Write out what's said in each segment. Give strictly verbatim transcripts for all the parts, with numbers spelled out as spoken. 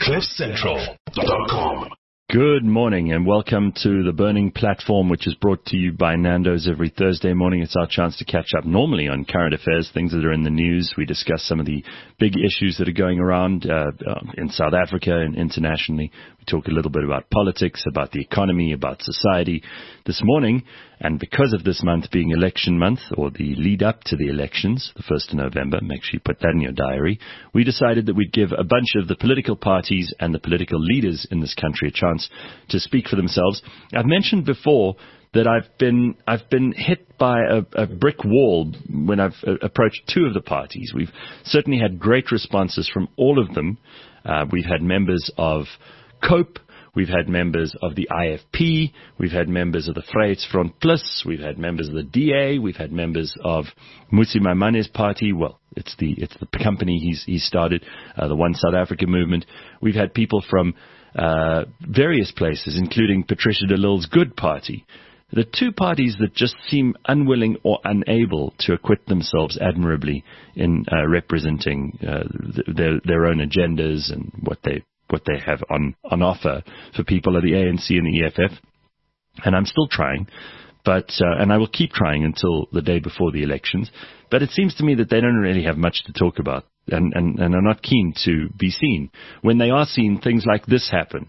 cliff central dot com. Good morning and welcome to the Burning Platform, which is brought to you by Nando's every Thursday morning. It's our chance to catch up normally on current affairs, things that are in the news. We discuss some of the big issues that are going around uh, uh, in South Africa and internationally. We talk a little bit about politics, about the economy, about society. This morning, and because of this month being election month, or the lead up to the elections, the first of November, make sure you put that in your diary, we decided that we'd give a bunch of the political parties and the political leaders in this country a chance to speak for themselves. I've mentioned before that I've been I've been hit by a, a brick wall when I've uh, approached two of the parties. We've certainly had great responses from all of them. Uh, we've had members of COPE, we've had members of the I F P, we've had members of the Vryheidsfront Plus, we've had members of the D A, we've had members of Mmusi Maimane's party. Well, it's the it's the company he's he started, uh, the One South Africa movement. We've had people from uh, various places, including Patricia de Lille's Good Party. The two parties that just seem unwilling or unable to acquit themselves admirably in uh, representing uh, th- their their own agendas and what they what they have on, on offer for people are the A N C and the E F F. And I'm still trying, but uh, and I will keep trying until the day before the elections. But it seems to me that they don't really have much to talk about and, and, and are not keen to be seen. When they are seen, things like this happen.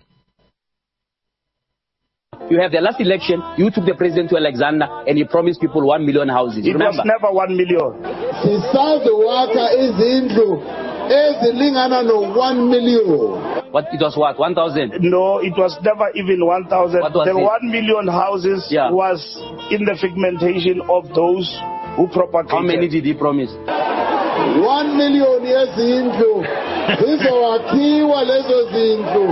You have the last election, you took the president to Alexander and you promised people one million houses. It Remember? was never one million. Sisazi wakha izindlu ezilingana no one million. What, it was what, one thousand? No, it was never even one thousand. The it? one million houses yeah. was in the figmentation of those who propagated. How many did he promise? One million yezindlu. Zizowakhiwa lezo zindlu.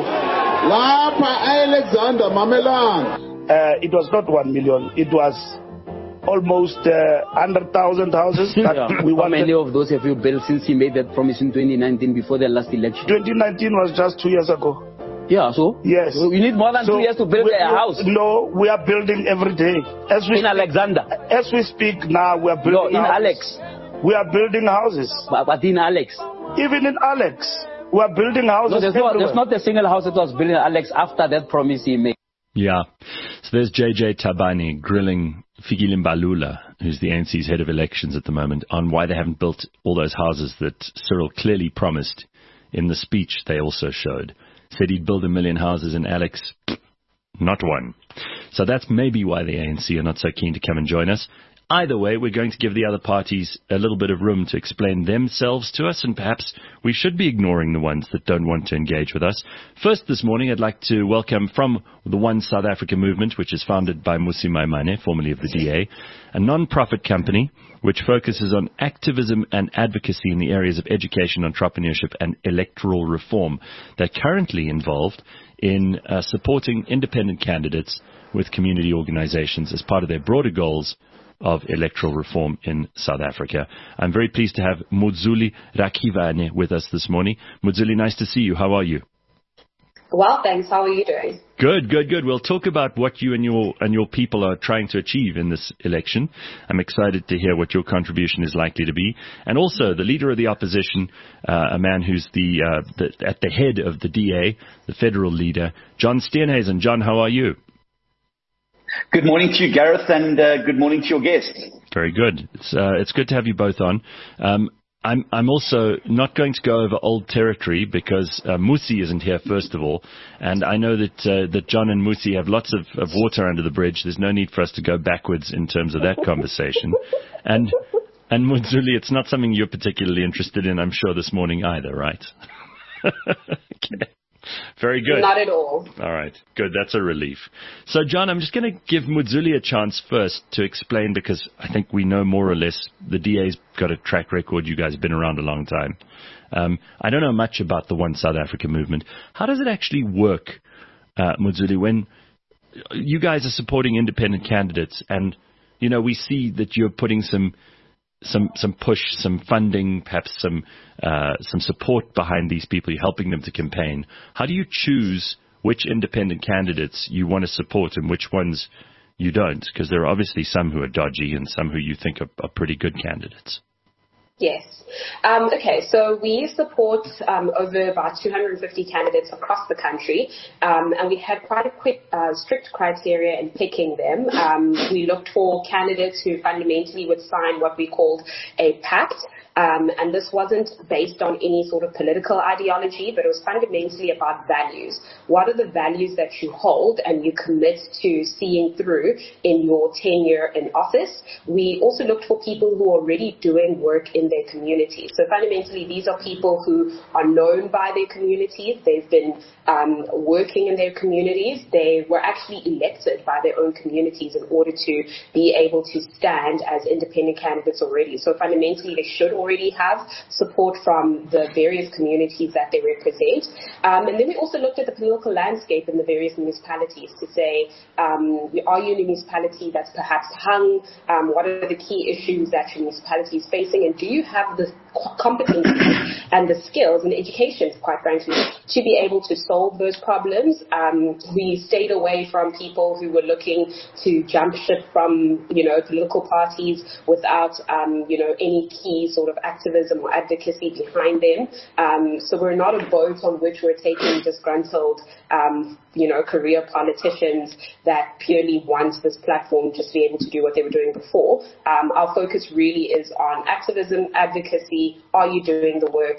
Lapha Alexander Mamelane. Uh, it was not one million. It was almost uh, one hundred thousand houses. That yeah. we How wanted. many of those have you built since he made that promise in twenty nineteen before the last election? twenty nineteen was just two years ago. Yeah, so? Yes. So you need more than so two years to build we, a house. No, we are building every day. As we in speak, Alexander? As we speak now, we are building No, in houses. Alex. We are building houses. But, but in Alex? Even in Alex. We are building houses. No, there's, not, there's not a single house that was built in Alex after that promise he made. Yeah. So there's J J Tabane grilling Fikile Mbalula, who's the A N C's head of elections at the moment, on why they haven't built all those houses that Cyril clearly promised in the speech they also showed. Said he'd build a million houses in Alex. Not one. So that's maybe why the A N C are not so keen to come and join us. Either way, we're going to give the other parties a little bit of room to explain themselves to us, and perhaps we should be ignoring the ones that don't want to engage with us. First this morning, I'd like to welcome from the One South Africa movement, which is founded by Mmusi Maimane, formerly of the D A, a non-profit company which focuses on activism and advocacy in the areas of education, entrepreneurship, and electoral reform. They're currently involved in uh, supporting independent candidates with community organizations as part of their broader goals of electoral reform in South Africa. I'm very pleased to have Muzuli Rakivane with us this morning. Muzuli, nice to see you. How are you? Well, thanks. How are you doing? Good, good, good. We'll talk about what you and your and your people are trying to achieve in this election. I'm excited to hear what your contribution is likely to be. And also, the leader of the opposition, uh, a man who's the, uh, the at the head of the D A, the federal leader, John Steenhuisen. John, how are you? Good morning to you, Gareth, and uh, good morning to your guests. Very good. It's uh, it's good to have you both on. Um, I'm I'm also not going to go over old territory because uh, Mmusi isn't here, first of all, and I know that uh, that John and Mmusi have lots of, of water under the bridge. There's no need for us to go backwards in terms of that conversation. And and Muzuli, it's not something you're particularly interested in, I'm sure, this morning either, right? Okay. Very good. Not at all. All right. Good. That's a relief. So, John, I'm just going to give Muzuli a chance first to explain, because I think we know more or less the D A's got a track record. You guys have been around a long time. Um, I don't know much about the One South Africa movement. How does it actually work, uh, Muzuli, when you guys are supporting independent candidates and, you know, we see that you're putting some some some push, some funding, perhaps some uh, some support behind these people, you're helping them to campaign. How do you choose which independent candidates you want to support and which ones you don't? Because there are obviously some who are dodgy and some who you think are, are pretty good candidates. Yes. Um, okay, so we support um, over about two hundred fifty candidates across the country, um, and we had quite a quick, uh, strict criteria in picking them. Um, we looked for candidates who fundamentally would sign what we called a pact. Um, and this wasn't based on any sort of political ideology, but it was fundamentally about values. What are the values that you hold and you commit to seeing through in your tenure in office? We also looked for people who are already doing work in their communities. So fundamentally, these are people who are known by their communities. They've been um, working in their communities. They were actually elected by their own communities in order to be able to stand as independent candidates already. So fundamentally, they should already have support from the various communities that they represent. Um, and then we also looked at the political landscape in the various municipalities to say, um, are you in a municipality that's perhaps hung? Um, what are the key issues that your municipality is facing? And do you have the competencies and the skills and the education, quite frankly, to be able to solve those problems? Um, we stayed away from people who were looking to jump ship from, you know, political parties without, um, you know, any key sort of activism or advocacy behind them. Um, so we're not a boat on which we're taking disgruntled, um, you know, career politicians that purely want this platform just to be able to do what they were doing before. Um, our focus really is on activism, advocacy. Are you doing the work?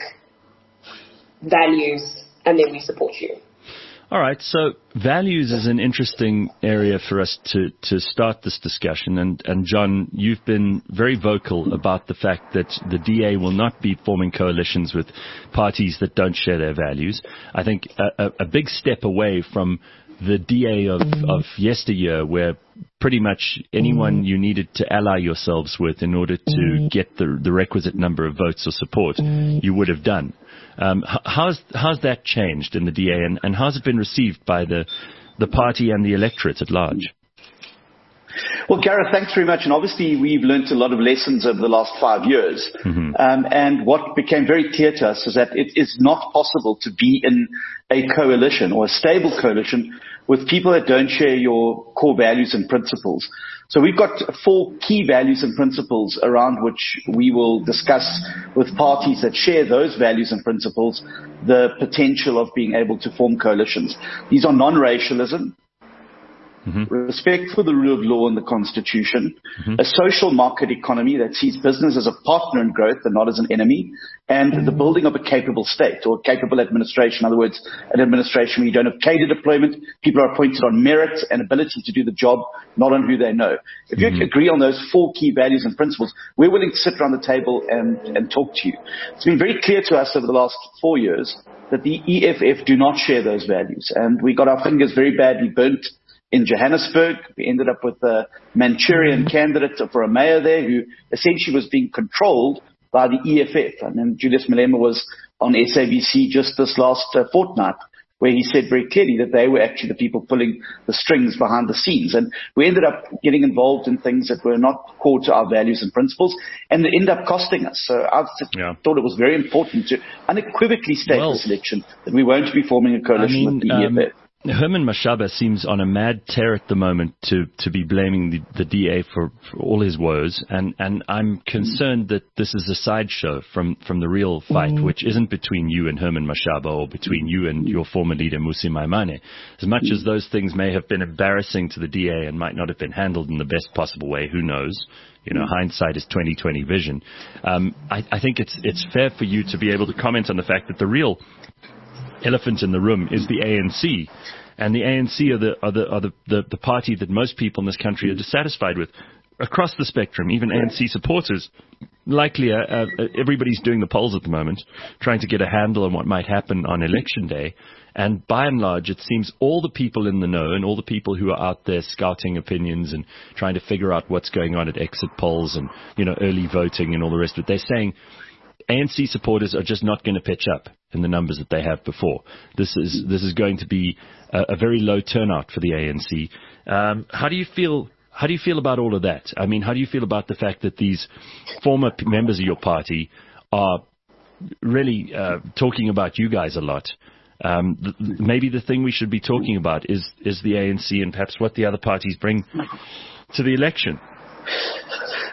Values, and then we support you. All right, so values is an interesting area for us to, to start this discussion. And, and John, you've been very vocal about the fact that the D A will not be forming coalitions with parties that don't share their values. I think a, a, a big step away from the D A of, of yesteryear, where pretty much anyone you needed to ally yourselves with in order to get the, the requisite number of votes or support, you would have done. Um, how's, how's that changed in the D A, and, and how's it been received by the, the party and the electorate at large? Well, Gareth, thanks very much. And obviously, we've learned a lot of lessons over the last five years. Mm-hmm. Um, and what became very clear to us is that it is not possible to be in a coalition or a stable coalition with people that don't share your core values and principles. So we've got four key values and principles around which we will discuss with parties that share those values and principles the potential of being able to form coalitions. These are non-racialism, mm-hmm. respect for the rule of law and the Constitution, mm-hmm. a social market economy that sees business as a partner in growth and not as an enemy, and mm-hmm. the building of a capable state or capable administration. In other words, an administration where you don't have cadre deployment, people are appointed on merit and ability to do the job, not on who they know. If mm-hmm. you agree on those four key values and principles, we're willing to sit around the table and, and talk to you. It's been very clear to us over the last four years that the E F F do not share those values, and we got our fingers very badly burnt in Johannesburg. We ended up with a Manchurian candidate for a mayor there who essentially was being controlled by the E F F. And then Julius Malema was on S A B C just this last uh, fortnight, where he said very clearly that they were actually the people pulling the strings behind the scenes. And we ended up getting involved in things that were not core to our values and principles, and they ended up costing us. So I yeah. thought it was very important to unequivocally state well, this election that we won't be forming a coalition I mean, with the um, E F F. Herman Mashaba seems on a mad tear at the moment to, to be blaming the, the D A for, for all his woes, and, and I'm concerned that this is a sideshow from, from the real fight, which isn't between you and Herman Mashaba or between you and your former leader Mmusi Maimane. As much as those things may have been embarrassing to the D A and might not have been handled in the best possible way, who knows? You know, hindsight is twenty twenty vision. Um, I, I think it's it's fair for you to be able to comment on the fact that the real elephant in the room is the A N C, and the A N C are the are the are the, the, the party that most people in this country are dissatisfied with across the spectrum. Even A N C supporters, likely uh, uh, everybody's doing the polls at the moment, trying to get a handle on what might happen on election day. And by and large, it seems all the people in the know and all the people who are out there scouting opinions and trying to figure out what's going on at exit polls and, you know, early voting and all the rest of it, they're saying A N C supporters are just not going to pitch up in the numbers that they have before. This is this is going to be a, a very low turnout for the A N C. Um, how do you feel? How do you feel about all of that? I mean, how do you feel about the fact that these former p- members of your party are really uh, talking about you guys a lot? Um, th- maybe the thing we should be talking about is is the A N C and perhaps what the other parties bring to the election.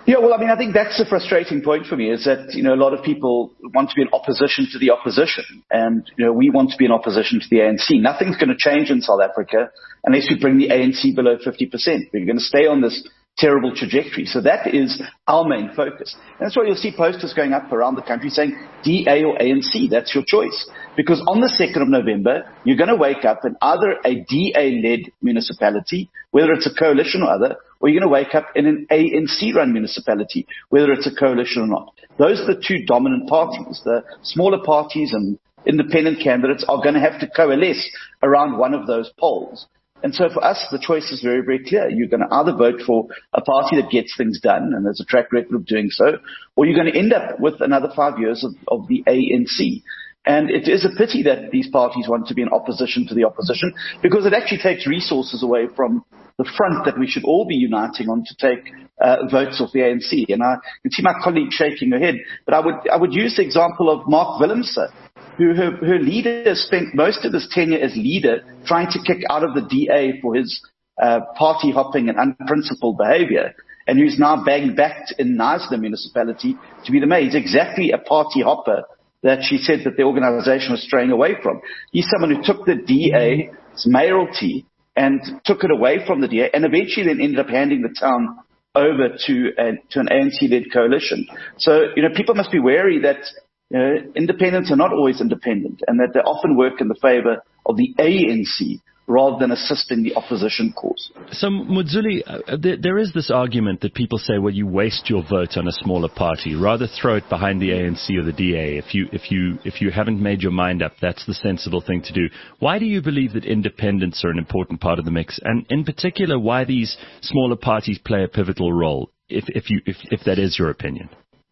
Yeah, well, I mean, I think that's the frustrating point for me is that, you know, a lot of people want to be in opposition to the opposition. And, you know, we want to be in opposition to the A N C. Nothing's going to change in South Africa unless we bring the A N C below fifty percent. We're going to stay on this terrible trajectory. So that is our main focus. And that's why you'll see posters going up around the country saying D A or A N C. That's your choice. Because on the second of November, you're going to wake up in either a D A-led municipality, whether it's a coalition or other, or you're going to wake up in an A N C-run municipality, whether it's a coalition or not. Those are the two dominant parties. The smaller parties and independent candidates are going to have to coalesce around one of those polls. And so for us, the choice is very, very clear. You're going to either vote for a party that gets things done, and there's a track record of doing so, or you're going to end up with another five years of, of the A N C. And it is a pity that these parties want to be in opposition to the opposition, because it actually takes resources away from the front that we should all be uniting on to take uh, votes off the A N C. And I can see my colleague shaking her head, but I would I would use the example of Mark Willemse, who her, her leader spent most of his tenure as leader trying to kick out of the D A for his uh, party hopping and unprincipled behavior, and who's now banged back in Knysna municipality to be the mayor. He's exactly a party hopper that she said that the organization was straying away from. He's someone who took the D A's mayoralty and took it away from the D A, and eventually then ended up handing the town over to, a, to an A N C-led coalition. So, you know, people must be wary that you know, independents are not always independent, and that they often work in the favor of the A N C rather than assisting the opposition cause. So, Muzuli, uh, there, there is this argument that people say, well, you waste your vote on a smaller party. Rather throw it behind the A N C or the D A. If you, if you, if you haven't made your mind up, that's the sensible thing to do. Why do you believe that independents are an important part of the mix? And in particular, why these smaller parties play a pivotal role, if, if, you, if, if that is your opinion?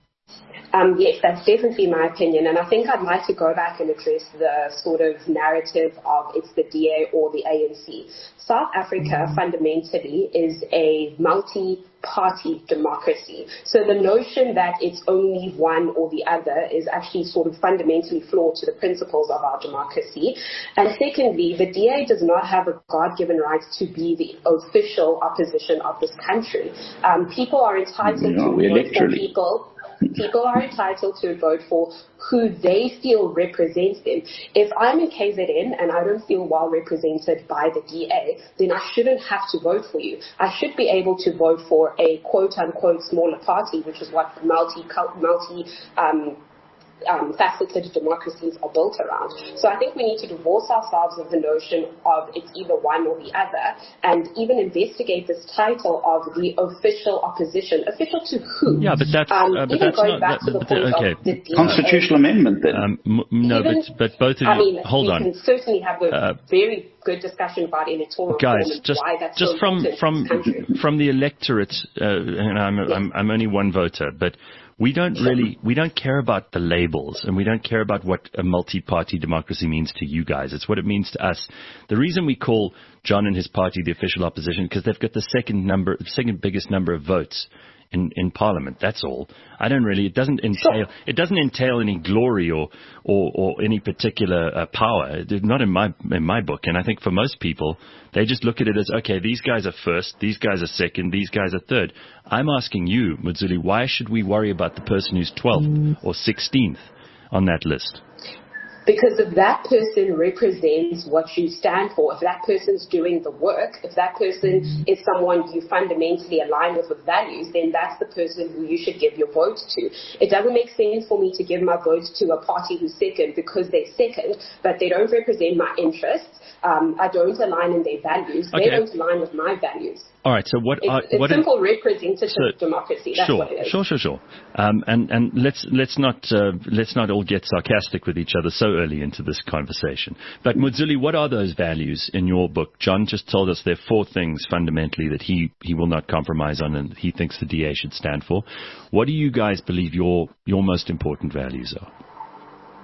Um, yes, that's definitely my opinion, and I think I'd like to go back and address the sort of narrative of it's the D A or the A N C. South Africa fundamentally is a multi-party democracy. So the notion that it's only one or the other is actually sort of fundamentally flawed to the principles of our democracy. And secondly, the D A does not have a God-given right to be the official opposition of this country. Um, people are entitled no, to vote for people. People are entitled to vote for who they feel represents them. If I'm in K Z N and I don't feel well represented by the D A, then I shouldn't have to vote for you. I should be able to vote for a quote-unquote smaller party, which is what multi, multi um, Um, faceted democracies are built around. So I think we need to divorce ourselves of the notion of it's either one or the other, and even investigate this title of the official opposition. Official to who? Yeah, but that's, um, uh, but even that's going not, back that, to the but, point okay. of the D A. Constitutional amendment then. Um, m- no, even, but, but both of you, I mean, hold we on. can certainly have a Uh, very good discussion about electoral Guys, reform and just why that's just so from important from in this country. from the electorate, uh, and I'm, Yes. I'm I'm only one voter, but we don't really we don't care about the labels, and we don't care about what a multi-party democracy means to you guys. It's what it means to us. The reason we call John and his party the official opposition because they've got the second number, second biggest number of votes in, in Parliament. That's all. I don't really. It doesn't entail. It doesn't entail any glory or or, or any particular uh, power. Not in my in my book. And I think for most people, they just look at it as okay. These guys are first. These guys are second. These guys are third. I'm asking you, Muzuli, why should we worry about the person who's twelfth or sixteenth on that list? Because if that person represents what you stand for, if that person's doing the work, if that person is someone you fundamentally align with with values, then that's the person who you should give your vote to. It doesn't make sense for me to give my vote to a party who's second because they're second, but they don't represent my interests. Um, I don't align in their values. Okay. They don't align with my values. All right. So what? It's, Are, it's what simple is, representative so, democracy. That's sure, what it is. Sure, sure, sure. Um, and and let's let's not uh, let's not all get sarcastic with each other so early into this conversation. But Muzuli, what are those values in your book? John just told us there are four things fundamentally that he, he will not compromise on, and he thinks the D A should stand for. What do you guys believe your your most important values are?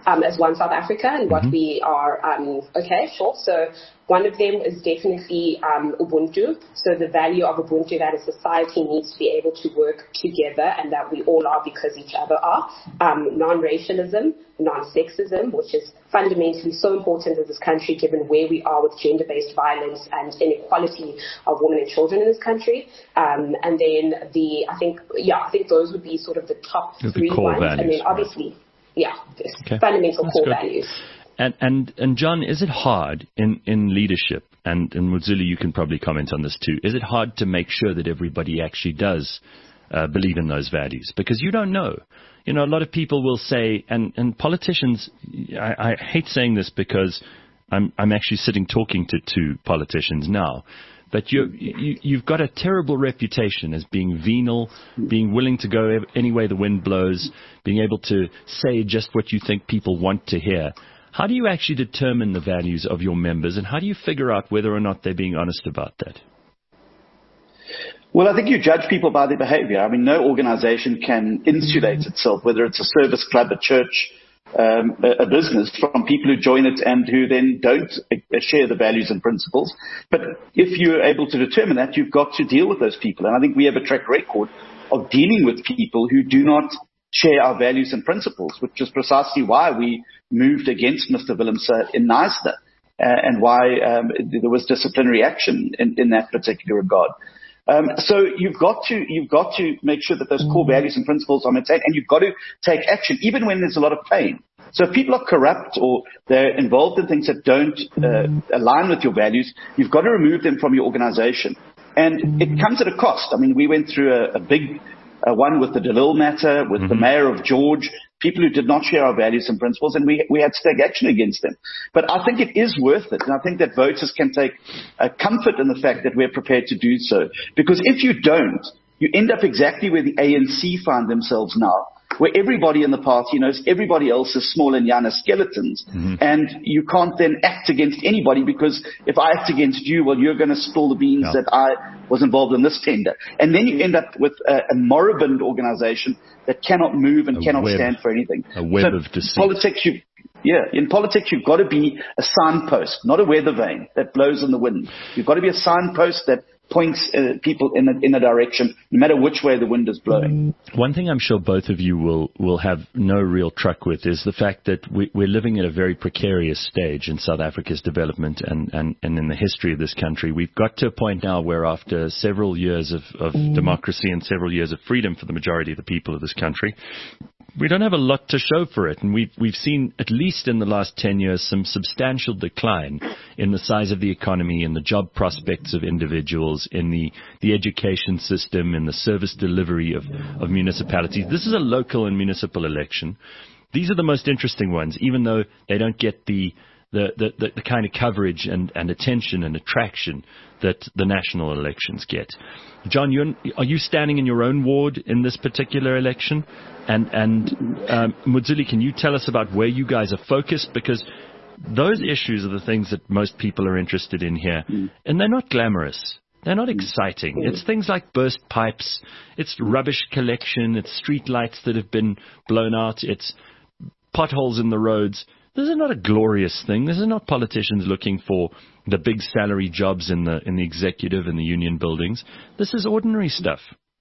um, as One South Africa and what Mm-hmm. we are, um, okay, sure. So one of them is definitely um, Ubuntu. So the value of Ubuntu, that a society needs to be able to work together and that we all are because each other are. Um, non-racialism, non-sexism, which is fundamentally so important in this country given where we are with gender-based violence and inequality of women and children in this country. Um, and then the, I think, yeah, I think those would be sort of the top The three core ones. values, and then right. obviously, yeah, Okay. fundamental That's core good. values. And, and, and John, is it hard in, in leadership, and, and Muzuli, you can probably comment on this too, is it hard to make sure that everybody actually does uh, believe in those values? Because you don't know. You know, a lot of people will say, and, and politicians, I, I hate saying this because I'm, I'm actually sitting talking to two politicians now, but you, you, you've got a terrible reputation as being venal, being willing to go any way the wind blows, being able to say just what you think people want to hear. How do you actually determine the values of your members, and how do you figure out whether or not they're being honest about that? Well, I think you judge people by their behavior. I mean, no organization can insulate itself, whether it's a service club, a church, um, a, a business, from people who join it and who then don't uh, share the values and principles. But if you're able to determine that, you've got to deal with those people. And I think we have a track record of dealing with people who do not share our values and principles, which is precisely why we moved against Mister Willemse in NYSDA, uh, and why um, there was disciplinary action in, in that particular regard. Um, so you've got to you've got to make sure that those core values and principles are maintained, and you've got to take action, even when there's a lot of pain. So if people are corrupt or they're involved in things that don't uh, align with your values, you've got to remove them from your organization. And it comes at a cost. I mean, we went through a, a big uh, one with the DeLille matter, with mm-hmm. the mayor of George, people who did not share our values and principles, and we, we had to take action against them. But I think it is worth it, and I think that voters can take uh, comfort in the fact that we're prepared to do so. Because if you don't, you end up exactly where the A N C find themselves now, where everybody in the party knows everybody else is small and yana skeletons, mm-hmm. and you can't then act against anybody, because if I act against you, well, you're going to spill the beans yeah. that I was involved in this tender. And then you end up with a, a moribund organization that cannot move and a cannot web, stand for anything. A web so of deceit. Politics, you, yeah, in politics, you've got to be a signpost, not a weather vane that blows in the wind. You've got to be a signpost that points uh, people in a, in a direction, no matter which way the wind is blowing. One thing I'm sure both of you will, will have no real truck with is the fact that we, we're living at a very precarious stage in South Africa's development and, and, and in the history of this country. We've got to a point now where after several years of, of democracy and several years of freedom for the majority of the people of this country, we don't have a lot to show for it. And we've, we've seen, at least in the last ten years, some substantial decline in the size of the economy, in the job prospects of individuals, in the, the education system, in the service delivery of, of municipalities. This is a local and municipal election. These are the most interesting ones, even though they don't get the the, the, the kind of coverage and, and attention and attraction that the national elections get. John, you're, are you standing in your own ward in this particular election? And, and um, Muzuli, can you tell us about where you guys are focused? Because those issues are the things that most people are interested in here. Mm. And they're not glamorous. They're not exciting. Mm. It's things like burst pipes. It's rubbish collection. It's street lights that have been blown out. It's potholes in the roads. This is not a glorious thing. This is not politicians looking for the big salary jobs in the in the executive and the union buildings. This is ordinary stuff.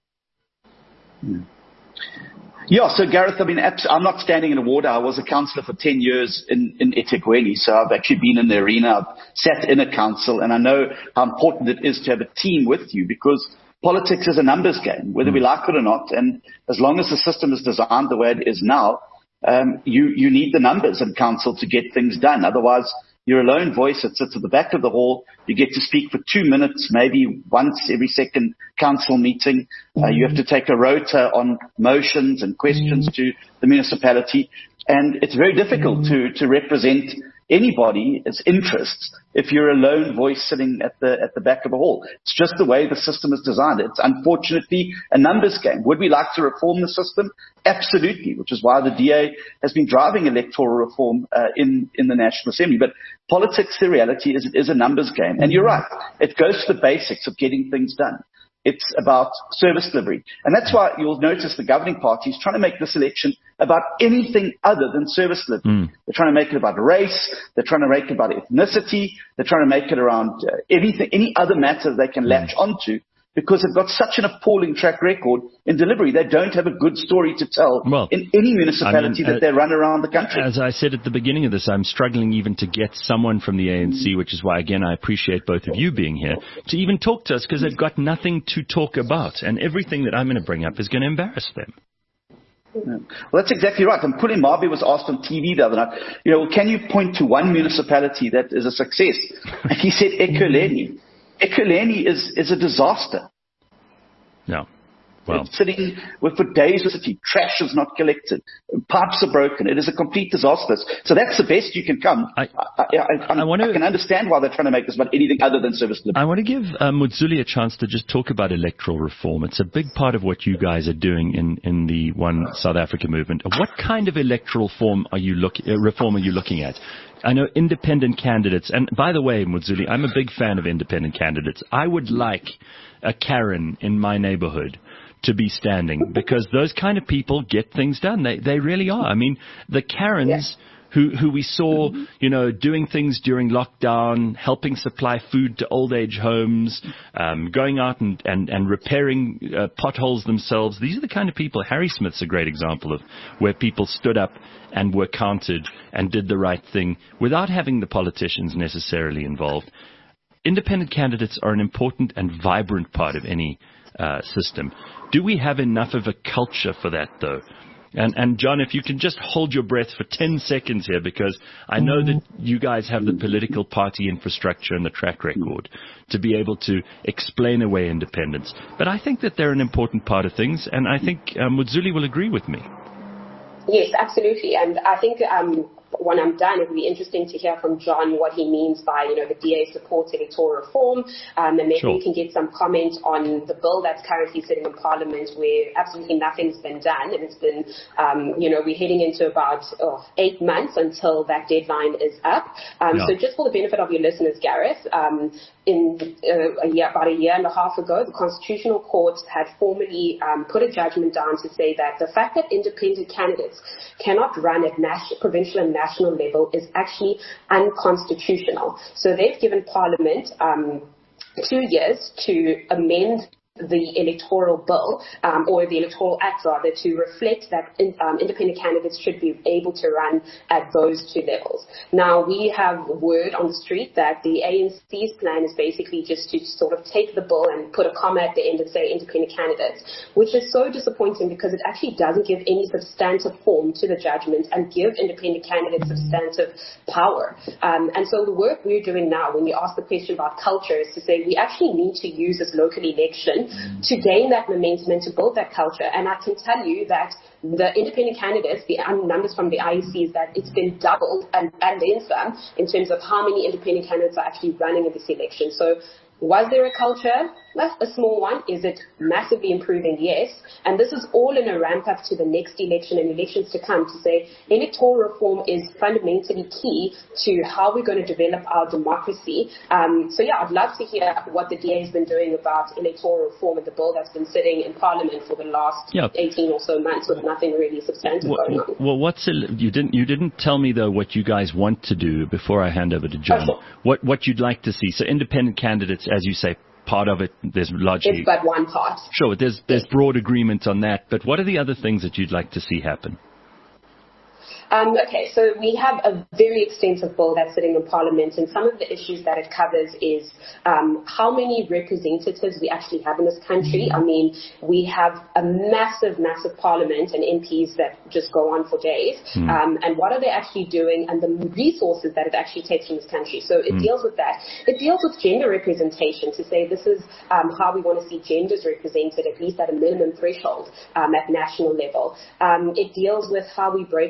Mm. Yeah, so Gareth, I mean, I'm not standing in a ward. I was a councillor for ten years in, in eThekwini, so I've actually been in the arena. I've sat in a council, and I know how important it is to have a team with you, because politics is a numbers game, whether mm. we like it or not. And as long as the system is designed the way it is now, um, you, you need the numbers in council to get things done. Otherwise, you're a lone voice that sits at the back of the hall. You get to speak for two minutes, maybe once every second council meeting. Uh, you have to take a rota on motions and questions to the municipality. And it's very difficult to, to represent anybody's interests if you're a lone voice sitting at the at the back of a hall. It's just the way the system is designed. It's unfortunately a numbers game. Would we like to reform the system? Absolutely, which is why the D A has been driving electoral reform uh, in, in the National Assembly. But politics, the reality is it is a numbers game. And you're right. It goes to the basics of getting things done. It's about service delivery. And that's why you'll notice the governing party is trying to make this election about anything other than service delivery. Mm. They're trying to make it about race. They're trying to make it about ethnicity. They're trying to make it around uh, anything, any other matter they can mm. latch onto, because they've got such an appalling track record in delivery. They don't have a good story to tell well, in any municipality I mean, uh, that they run around the country. As I said at the beginning of this, I'm struggling even to get someone from the A N C, which is why, again, I appreciate both of you being here, to even talk to us, because they've got nothing to talk about. And everything that I'm going to bring up is going to embarrass them. Yeah. Well, that's exactly right. And Pule Mabi was asked on T V the other night, you know, can you point to one municipality that is a success? And he said Ekurhuleni. Ekurhuleni is, is a disaster. No. Well, it's sitting with for days with the city. Trash is not collected. Pipes are broken. It is a complete disaster. So that's the best you can come. I, I, I, I, wanna, I can understand why they're trying to make this about anything other than service delivery. I want to give uh, Muzuli a chance to just talk about electoral reform. It's a big part of what you guys are doing in, in the One South Africa movement. What kind of electoral form are you look, uh, reform are you looking at? I know independent candidates, and by the way, Muzuli, I'm a big fan of independent candidates. I would like a Karen in my neighborhood to be standing, because those kind of people get things done. They they really are. I mean, the Karens yeah. who who we saw, you know, doing things during lockdown, helping supply food to old age homes, um, going out and and and repairing uh, potholes themselves. These are the kind of people. Harry Smith's a great example of where people stood up and were counted and did the right thing without having the politicians necessarily involved. Independent candidates are an important and vibrant part of any uh, system. Do we have enough of a culture for that, though? And, and John, if you can just hold your breath for ten seconds here, because I know that you guys have the political party infrastructure and the track record to be able to explain away independence. But I think that they're an important part of things, and I think uh, Muzuli will agree with me. Yes, absolutely. And I think um, when I'm done, it would be interesting to hear from John what he means by, you know, the D A supports electoral reform. Um, and maybe sure. we can get some comment on the bill that's currently sitting in Parliament, where absolutely nothing's been done. And it's been, um, you know, we're heading into about oh, eight months until that deadline is up. Um, yeah. So just for the benefit of your listeners, Gareth, um, in uh, a year, about a year and a half ago, the Constitutional Court had formally um, put a judgment down to say that the fact that independent candidates cannot run at nas- provincial and national level is actually unconstitutional. So they've given Parliament um, two years to amend the electoral bill, um, or the electoral act rather, to reflect that in, um, independent candidates should be able to run at those two levels. Now, we have word on the street that the A N C's plan is basically just to sort of take the bill and put a comma at the end and say independent candidates, which is so disappointing because it actually doesn't give any substantive form to the judgment and give independent candidates substantive power. Um, and so the work we're doing now, when you ask the question about culture, is to say we actually need to use this local election to gain that momentum and to build that culture. And I can tell you that the independent candidates, the numbers from the I E C is that it's been doubled and, and then some in terms of how many independent candidates are actually running in this election. So was there a culture? A small one. Is it massively improving? Yes. And this is all in a ramp up to the next election and elections to come, to say electoral reform is fundamentally key to how we're going to develop our democracy. Um, so yeah, I'd love to hear what the D A has been doing about electoral reform and the bill that's been sitting in Parliament for the last yep. eighteen or so months with nothing really substantive well, going on. Well, what's a, you didn't you didn't tell me though what you guys want to do before I hand over to John. Oh, sure. What what you'd like to see. So independent candidates, as you say, part of it, there's largely... It's but one part. Sure, there's there's broad agreement on that, but what are the other things that you'd like to see happen? Um, okay, so we have a very extensive bill that's sitting in Parliament, and some of the issues that it covers is um, how many representatives we actually have in this country. I mean, we have a massive, massive Parliament and M Ps that just go on for days. Mm. Um, and what are they actually doing, and the resources that it actually takes from this country. So it mm. deals with that. It deals with gender representation, to say this is um, how we want to see genders represented, at least at a minimum threshold um, at national level. Um, it deals with how we break up, how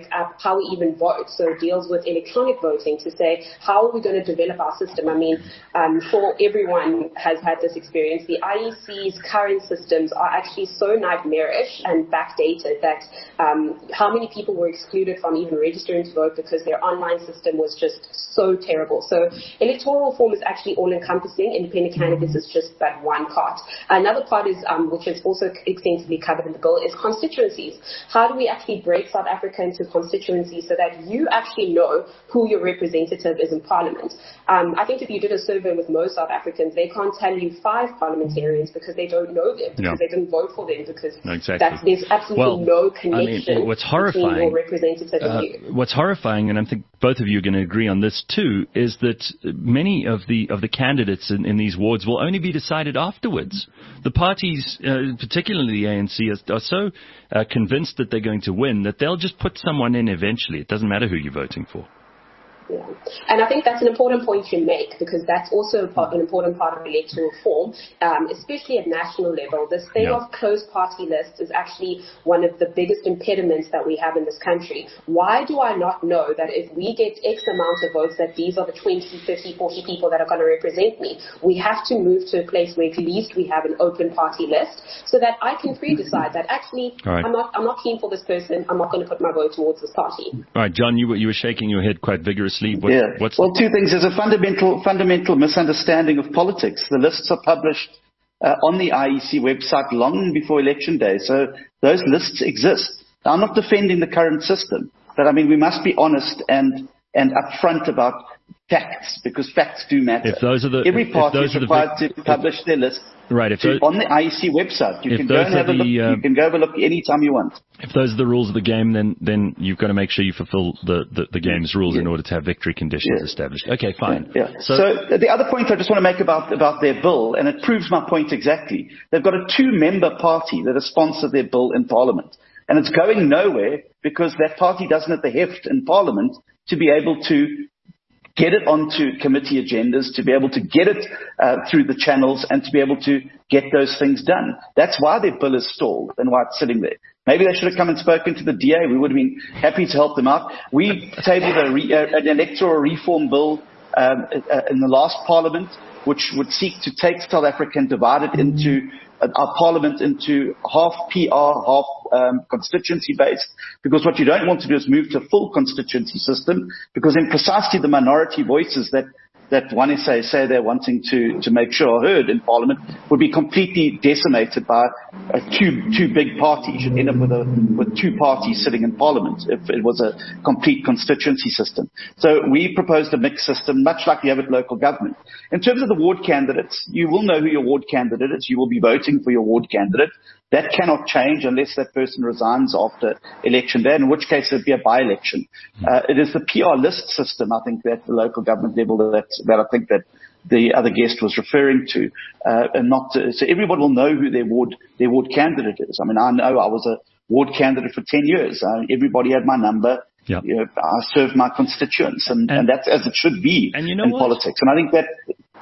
how we even vote. So it deals with electronic voting to say, how are we going to develop our system? I mean, um, sure, everyone has had this experience. The I E C's current systems are actually so nightmarish and backdated that um, how many people were excluded from even registering to vote because their online system was just so terrible. So electoral reform is actually all-encompassing. Independent candidates is just that one part. Another part is, um, which is also extensively covered in the bill, is constituencies. How do we actually break South Africa into constituencies so that you actually know who your representative is in Parliament? Um, I think if you did a survey with most South Africans, they can't tell you five parliamentarians because they don't know them, because no. they didn't vote for them, because exactly. that's, there's absolutely well, no connection I mean, what's horrifying, between your representative uh, and you. What's horrifying, and I think both of you are going to agree on this too, is that many of the of the candidates in, in these wards will only be decided afterwards. The parties, uh, particularly the A N C, are, are so uh, convinced that they're going to win that they'll just put someone in eventually. It doesn't matter who you're voting for. Yeah. And I think that's an important point you make, because that's also a part, an important part of electoral reform, um, especially at national level. This thing yeah. of closed party lists is actually one of the biggest impediments that we have in this country. Why do I not know that if we get X amount of votes, that these are the twenty, fifty, forty people that are going to represent me? We have to move to a place where at least we have an open party list so that I can pre-decide that actually right. I'm not I'm not keen for this person. I'm not going to put my vote towards this party. All right, John, you were, you were shaking your head quite vigorously. What, yeah. What's well, two things. There's a fundamental fundamental misunderstanding of politics. The lists are published uh, on the I E C website long before election day, so those lists exist. Now, I'm not defending the current system, but I mean we must be honest and and upfront about facts, because facts do matter. If those are the, Every if, party if is required to publish their list right, if to, those, on the I E C website. You can go and have the, a look. Uh, you can go have a look anytime you want. If those are the rules of the game, then then you've got to make sure you fulfill the, the, the game's rules yeah. in order to have victory conditions yeah. established. Okay, fine. Yeah. yeah. So, so the other point I just want to make about, about their bill, and it proves my point exactly, they've got a two-member party that has sponsored their bill in Parliament. And it's going nowhere because that party doesn't have the heft in Parliament to be able to get it onto committee agendas, to be able to get it uh, through the channels, and to be able to get those things done. That's why their bill is stalled and why it's sitting there. Maybe they should have come and spoken to the D A. We would have been happy to help them out. We tabled a re, uh, an electoral reform bill um, uh, in the last Parliament, which would seek to take South Africa and divide it into uh, our Parliament into half P R, half um, constituency-based, because what you don't want to do is move to a full constituency system, because then precisely the minority voices that that one S A say they're wanting to, to make sure are heard in Parliament would be completely decimated by uh, two two big parties. You'd end up with a with two parties sitting in Parliament if it was a complete constituency system. So we proposed a mixed system, much like you have at local government. In terms of the ward candidates, you will know who your ward candidate is. You will be voting for your ward candidate. That cannot change unless that person resigns after election day, in which case it would be a by-election. Uh, it is the P R list system, I think, at the local government level that, that I think that the other guest was referring to, uh, and not to, so everyone will know who their ward their ward candidate is. I mean, I know I was a ward candidate for ten years. Uh, everybody had my number. Yep. You know, I served my constituents, and, and, and that's as it should be and you know in what? politics. And I think that.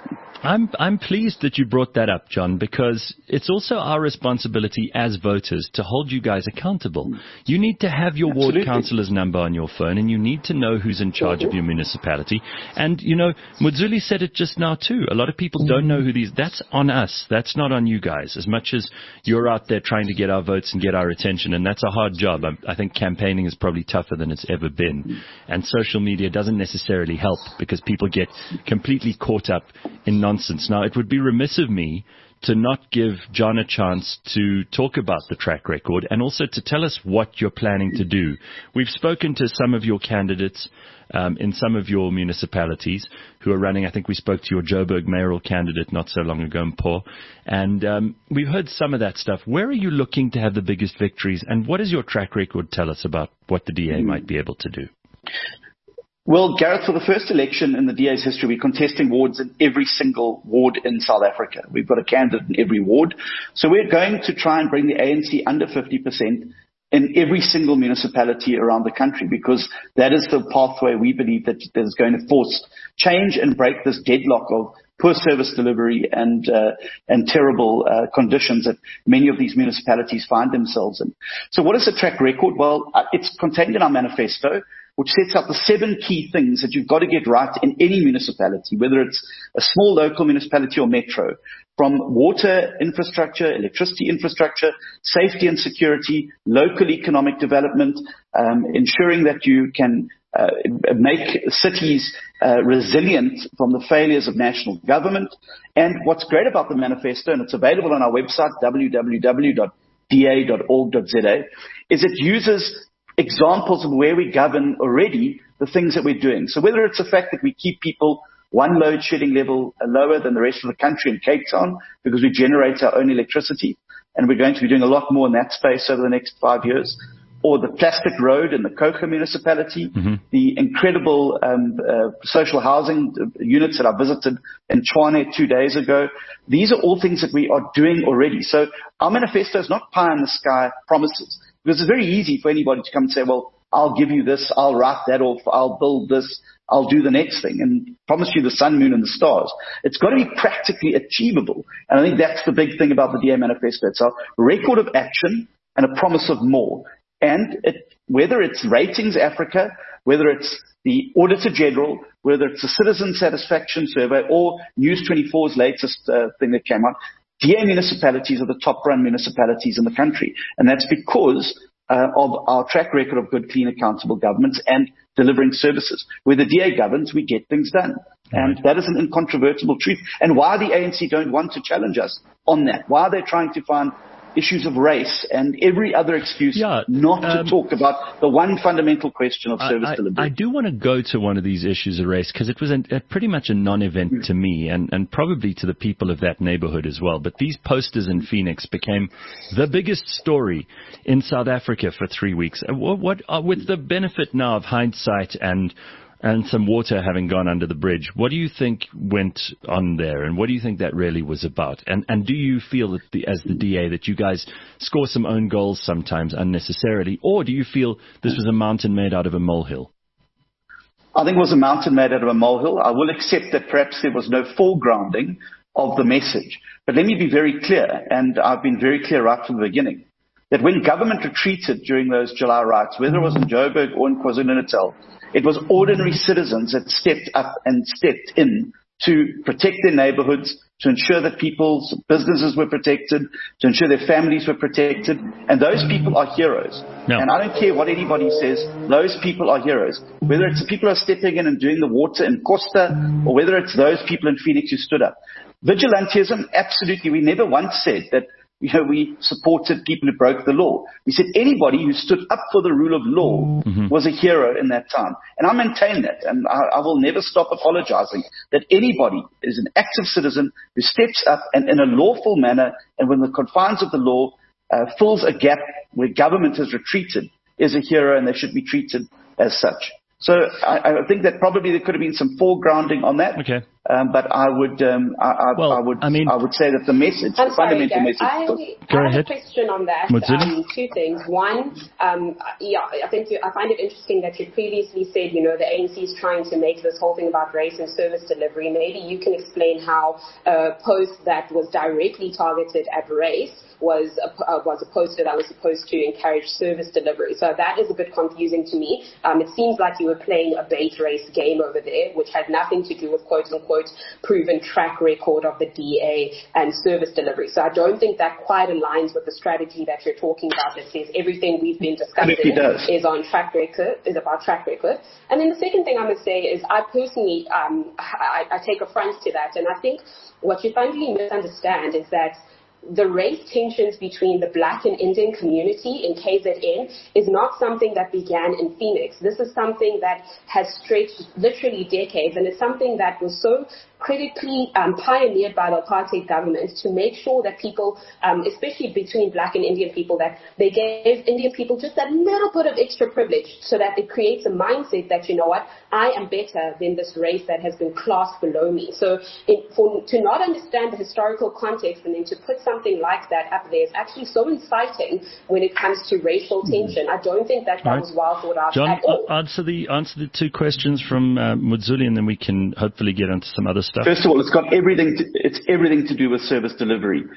I'm I'm pleased that you brought that up, John, because it's also our responsibility as voters to hold you guys accountable. You need to have your Absolutely. ward councillor's number on your phone, and you need to know who's in charge of your municipality. And, you know, Mudzuli said it just now too. A lot of people don't know who these... That's on us. That's not on you guys. As much as you're out there trying to get our votes and get our attention, and that's a hard job. I, I think campaigning is probably tougher than it's ever been. And social media doesn't necessarily help because people get completely caught up in nonsense. Now, it would be remiss of me to not give John a chance to talk about the track record and also to tell us what you're planning to do. We've spoken to some of your candidates um, in some of your municipalities who are running. I think we spoke to your Joburg mayoral candidate not so long ago, Mpho, and um, we've heard some of that stuff. Where are you looking to have the biggest victories, and what does your track record tell us about what the D A might be able to do? Well, Gareth, for the first election in the D A's history, we're contesting wards in every single ward in South Africa. We've got a candidate in every ward. So we're going to try and bring the A N C under fifty percent in every single municipality around the country, because that is the pathway we believe that, that is going to force change and break this deadlock of poor service delivery and uh, and terrible uh, conditions that many of these municipalities find themselves in. So what is the track record? Well, uh, it's contained in our manifesto. which sets out the seven key things that you've got to get right in any municipality, whether it's a small local municipality or metro, from water infrastructure, electricity infrastructure, safety and security, local economic development, um, ensuring that you can uh, make cities uh, resilient from the failures of national government. And what's great about the manifesto, and it's available on our website, w w w dot d a dot org dot z a, is it uses examples of where we govern already the things that we're doing. So whether it's the fact that we keep people one load shedding level lower than the rest of the country in Cape Town because we generate our own electricity, and we're going to be doing a lot more in that space over the next five years, or the plastic road in the Coca municipality, mm-hmm. the incredible um, uh, social housing units that I visited in Tshwane two days ago. These are all things that we are doing already. So our manifesto is not pie in the sky promises, because it's very easy for anybody to come and say, well, I'll give you this, I'll write that off, I'll build this, I'll do the next thing, and promise you the sun, moon, and the stars. It's got to be practically achievable. And I think that's the big thing about the D A manifesto. It's a record of action and a promise of more. And it, whether it's Ratings Africa, whether it's the Auditor General, whether it's the Citizen Satisfaction Survey, or News twenty-four's latest uh, thing that came out, D A municipalities are the top-run municipalities in the country. And that's because uh, of our track record of good, clean, accountable governments and delivering services. Where the D A governs, we get things done. And right. that is an incontrovertible truth. And why the A N C don't want to challenge us on that? Why are they trying to find issues of race and every other excuse yeah, not um, to talk about the one fundamental question of service I, delivery? I do want to go to one of these issues of race, because it was a, a pretty much a non-event mm. to me, and, and probably to the people of that neighborhood as well. But these posters in Phoenix became the biggest story in South Africa for three weeks. What, what uh, with the benefit now of hindsight and and some water having gone under the bridge, what do you think went on there, and what do you think that really was about? And and do you feel that the, as the D A, that you guys score some own goals sometimes unnecessarily, or do you feel this was a mountain made out of a molehill? I think it was a mountain made out of a molehill. I will accept that perhaps there was no foregrounding of the message. But let me be very clear, and I've been very clear right from the beginning, that when government retreated during those July riots, whether it was in Joburg or in KwaZulu-Natal, it was ordinary citizens that stepped up and stepped in to protect their neighborhoods, to ensure that people's businesses were protected, to ensure their families were protected. And those people are heroes. No. And I don't care what anybody says, those people are heroes. Whether it's the people who are stepping in and doing the water in Costa, or whether it's those people in Phoenix who stood up. Vigilantism, absolutely. We never once said that You know, we supported people who broke the law. We said anybody who stood up for the rule of law mm-hmm. was a hero in that time. And I maintain that, and I, I will never stop apologizing that anybody is an active citizen who steps up and in a lawful manner, and when the confines of the law uh, fills a gap where government has retreated, is a hero, and they should be treated as such. So I, I think that probably there could have been some foregrounding on that. Okay. Um, but I would, um, I, I, well, I would, I mean, I would say that the message, I'm the sorry, fundamental Gareth. message. I, Go I have ahead. a question on that. Um, two things. One, um, yeah, I think you, I find it interesting that you previously said, you know, the A N C is trying to make this whole thing about race and service delivery. Maybe you can explain how a post that was directly targeted at race was a, uh, was a poster that was supposed to encourage service delivery. So that is a bit confusing to me. Um, it seems like you were playing a bait race game over there, which had nothing to do with quote-unquote proven track record of the D A and service delivery. So I don't think that quite aligns with the strategy that you're talking about that says everything we've been discussing is on track record, is about track record. And then the second thing I'm going to say is I personally, um, I, I take affront to that. And I think what you finally misunderstand is that the race tensions between the Black and Indian community in K Z N is not something that began in Phoenix. This is something that has stretched literally decades, and it's something that was so critically um, pioneered by the apartheid government to make sure that people, um, especially between Black and Indian people, that they gave Indian people just a little bit of extra privilege so that it creates a mindset that, you know what, I am better than this race that has been classed below me. So in, for, to not understand the historical context and then to put something like that up there is actually so inciting when it comes to racial tension. I don't think that that right. was well thought out John, at all. answer the, answer the two questions from uh, Mudzuli, and then we can hopefully get onto some other stuff. First of all, it's got everything to, it's everything to do with service delivery.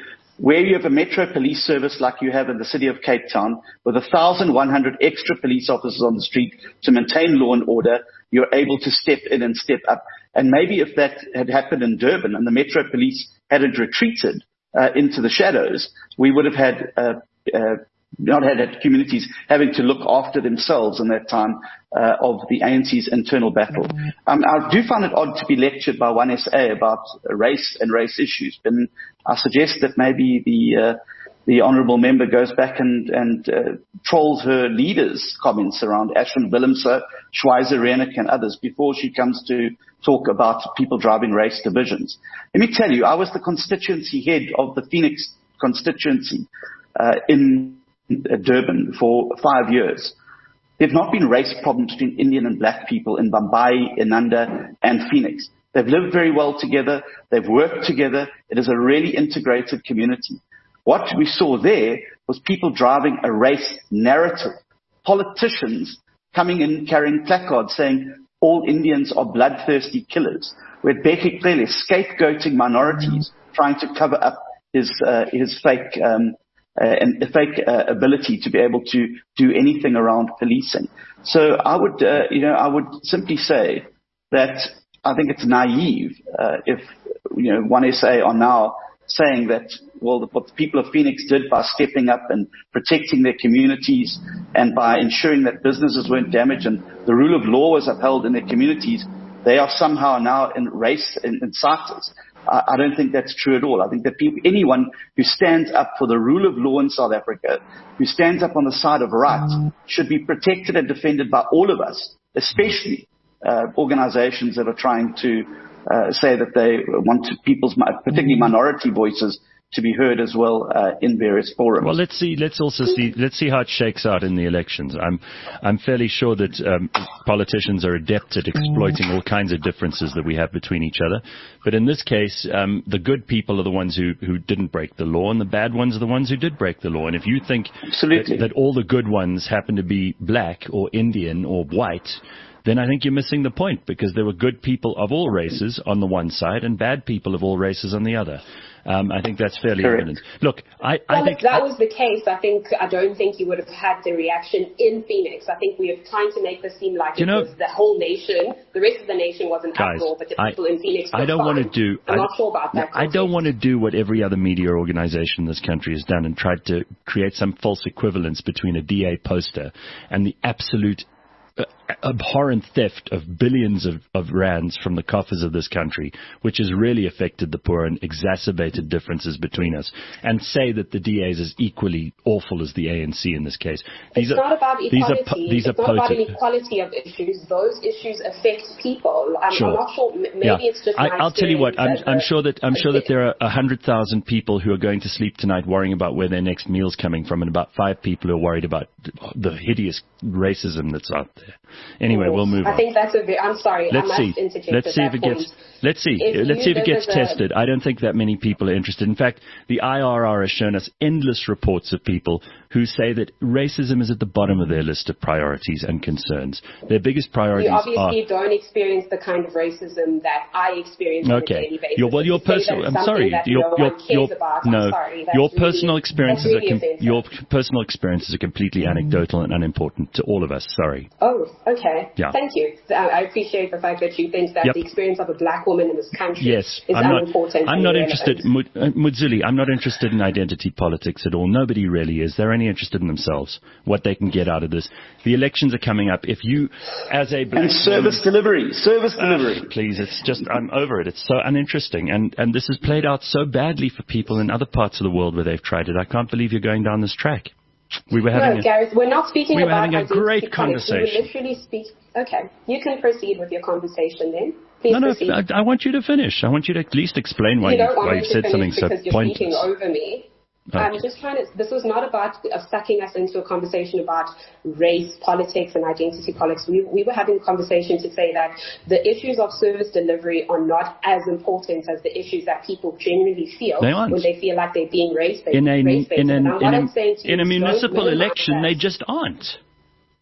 where you have a metro police service like you have in the city of Cape Town, with one thousand one hundred extra police officers on the street to maintain law and order, you're able to step in and step up. And maybe if that had happened in Durban and the metro police hadn't retreated uh, into the shadows, we would have had uh, uh, not had, had communities having to look after themselves in that time uh, of the A N C's internal battle. Um, I do find it odd to be lectured by one S A about race and race issues, but I suggest that maybe the uh, the honourable member goes back and, and uh, trolls her leaders' comments around Ashwin Willemse, Schweizer Rennick and others before she comes to talk about people driving race divisions. Let me tell you, I was the constituency head of the Phoenix constituency uh, in Durban for five years. There have not been race problems between Indian and black people in Bambai, Inanda, and Phoenix. They've lived very well together. They've worked together. It is a really integrated community. What we saw there was people driving a race narrative. Politicians coming in carrying placards saying all Indians are bloodthirsty killers. We had Bheki Cele scapegoating minorities, trying to cover up his uh, his fake um, uh, and fake uh, ability to be able to do anything around policing. So I would, uh, you know, I would simply say that I think it's naive uh, if, you know, one S A are now saying that, well, what the people of Phoenix did by stepping up and protecting their communities and by ensuring that businesses weren't damaged and the rule of law was upheld in their communities, they are somehow now in race inciters. I, I don't think that's true at all. I think that people, anyone who stands up for the rule of law in South Africa, who stands up on the side of right, should be protected and defended by all of us, especially uh, organizations that are trying to Uh, say that they want to people's, particularly minority voices, to be heard as well uh, in various forums. Well, let's see. Let's also see. Let's see how it shakes out in the elections. I'm, I'm fairly sure that um, politicians are adept at exploiting all kinds of differences that we have between each other. But in this case, um, the good people are the ones who, who didn't break the law, and the bad ones are the ones who did break the law. And if you think that, that all the good ones happen to be black or Indian or white, then I think you're missing the point, because there were good people of all races on the one side and bad people of all races on the other. Um, I think that's fairly Correct. evident. Look, I, well, I think if that I, was the case, I think I don't think you would have had the reaction in Phoenix. I think we are trying to make this seem like it know, was the whole nation. The rest of the nation was an guys, uproar, but the I, people in Phoenix were I don't fine. want to do. I'm I, not sure about that. I don't want to do what every other media organization in this country has done and tried to create some false equivalence between a D A poster and the absolute Uh, abhorrent theft of billions of, of rands from the coffers of this country, which has really affected the poor and exacerbated differences between us, and say that the D A is as equally awful as the A N C in this case. These it's are, not about equality. These are, po- these it's are not about potent. inequality of issues. Those issues affect people. I'm, Sure. I'm not sure. Maybe yeah. it's just I, my I'll tell you what. I'm, I'm a, sure that I'm sure that there are a hundred thousand people who are going to sleep tonight worrying about where their next meal's coming from, and about five people who are worried about the hideous racism that's out there. Anyway, we'll move I on. think that's a very, I'm sorry. Let's I must see. interject Let's at see if that it point. gets. Let's see. If Let's you see if it live gets as a- tested. I don't think that many people are interested. In fact, the I R R has shown us endless reports of people who say that racism is at the bottom of their list of priorities and concerns. Their biggest priorities You obviously are. don't experience the kind of racism that I experience on a Okay. daily basis. Your, well, your To say personal. that I'm it's sorry. something that Your no your one cares your about. no. I'm sorry. That's Your really- personal experiences that's really are com- offensive. your personal experiences are completely anecdotal and unimportant to all of us. Sorry. Oh, okay. Yeah. Thank you. I I appreciate the fact that you think that Yep. the experience of a black woman in this country Yes, is I'm not. unimportant. I'm and not irrelevant. interested, Mud, uh, Mudzuli. I'm not interested in identity politics at all. Nobody really is. They're only interested in themselves, what they can get out of this. The elections are coming up. If you, as a black And service woman, delivery, service delivery. Uh, please, it's just I'm over it. It's so uninteresting, and and this has played out so badly for people in other parts of the world where they've tried it. I can't believe you're going down this track. We were having No, a, Gareth, we're not speaking we were about having a identity great politics. We conversation. were literally speak. Okay, you can proceed with your conversation then. Please no, no. proceed. I, I want you to finish. I want you to at least explain why you you, don't want why me you to said finish something so because you're pointless. speaking over me. I'm Okay. just trying to, this was not about uh, sucking us into a conversation about race, politics, and identity politics. We, we were having a conversation to say that the issues of service delivery are not as important as the issues that people genuinely feel They aren't. when they feel like they're being race-based. In a, race-based. in, an, And what in, I'm a, saying to you in a is don't municipal minimize election, that. they just aren't.